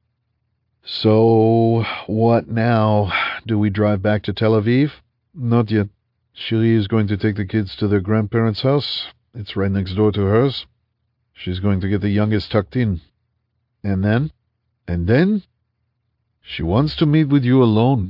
So, what now? Do we drive back to Tel Aviv? Not yet. Cherie is going to take the kids to their grandparents' house. It's right next door to hers. She's going to get the youngest tucked in. And then? And then? She wants to meet with you alone.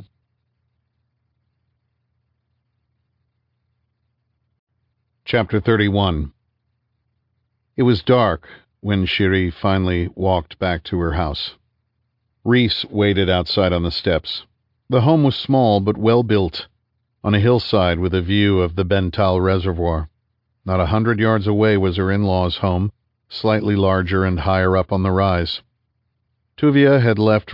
Chapter 31. It was dark when Cherie finally walked back to her house. Reese waited outside on the steps. The home was small but well built, on a hillside with a view of the Bental Reservoir. Not 100 yards away was her in-laws' home, slightly larger and higher up on the rise. Tuvia had left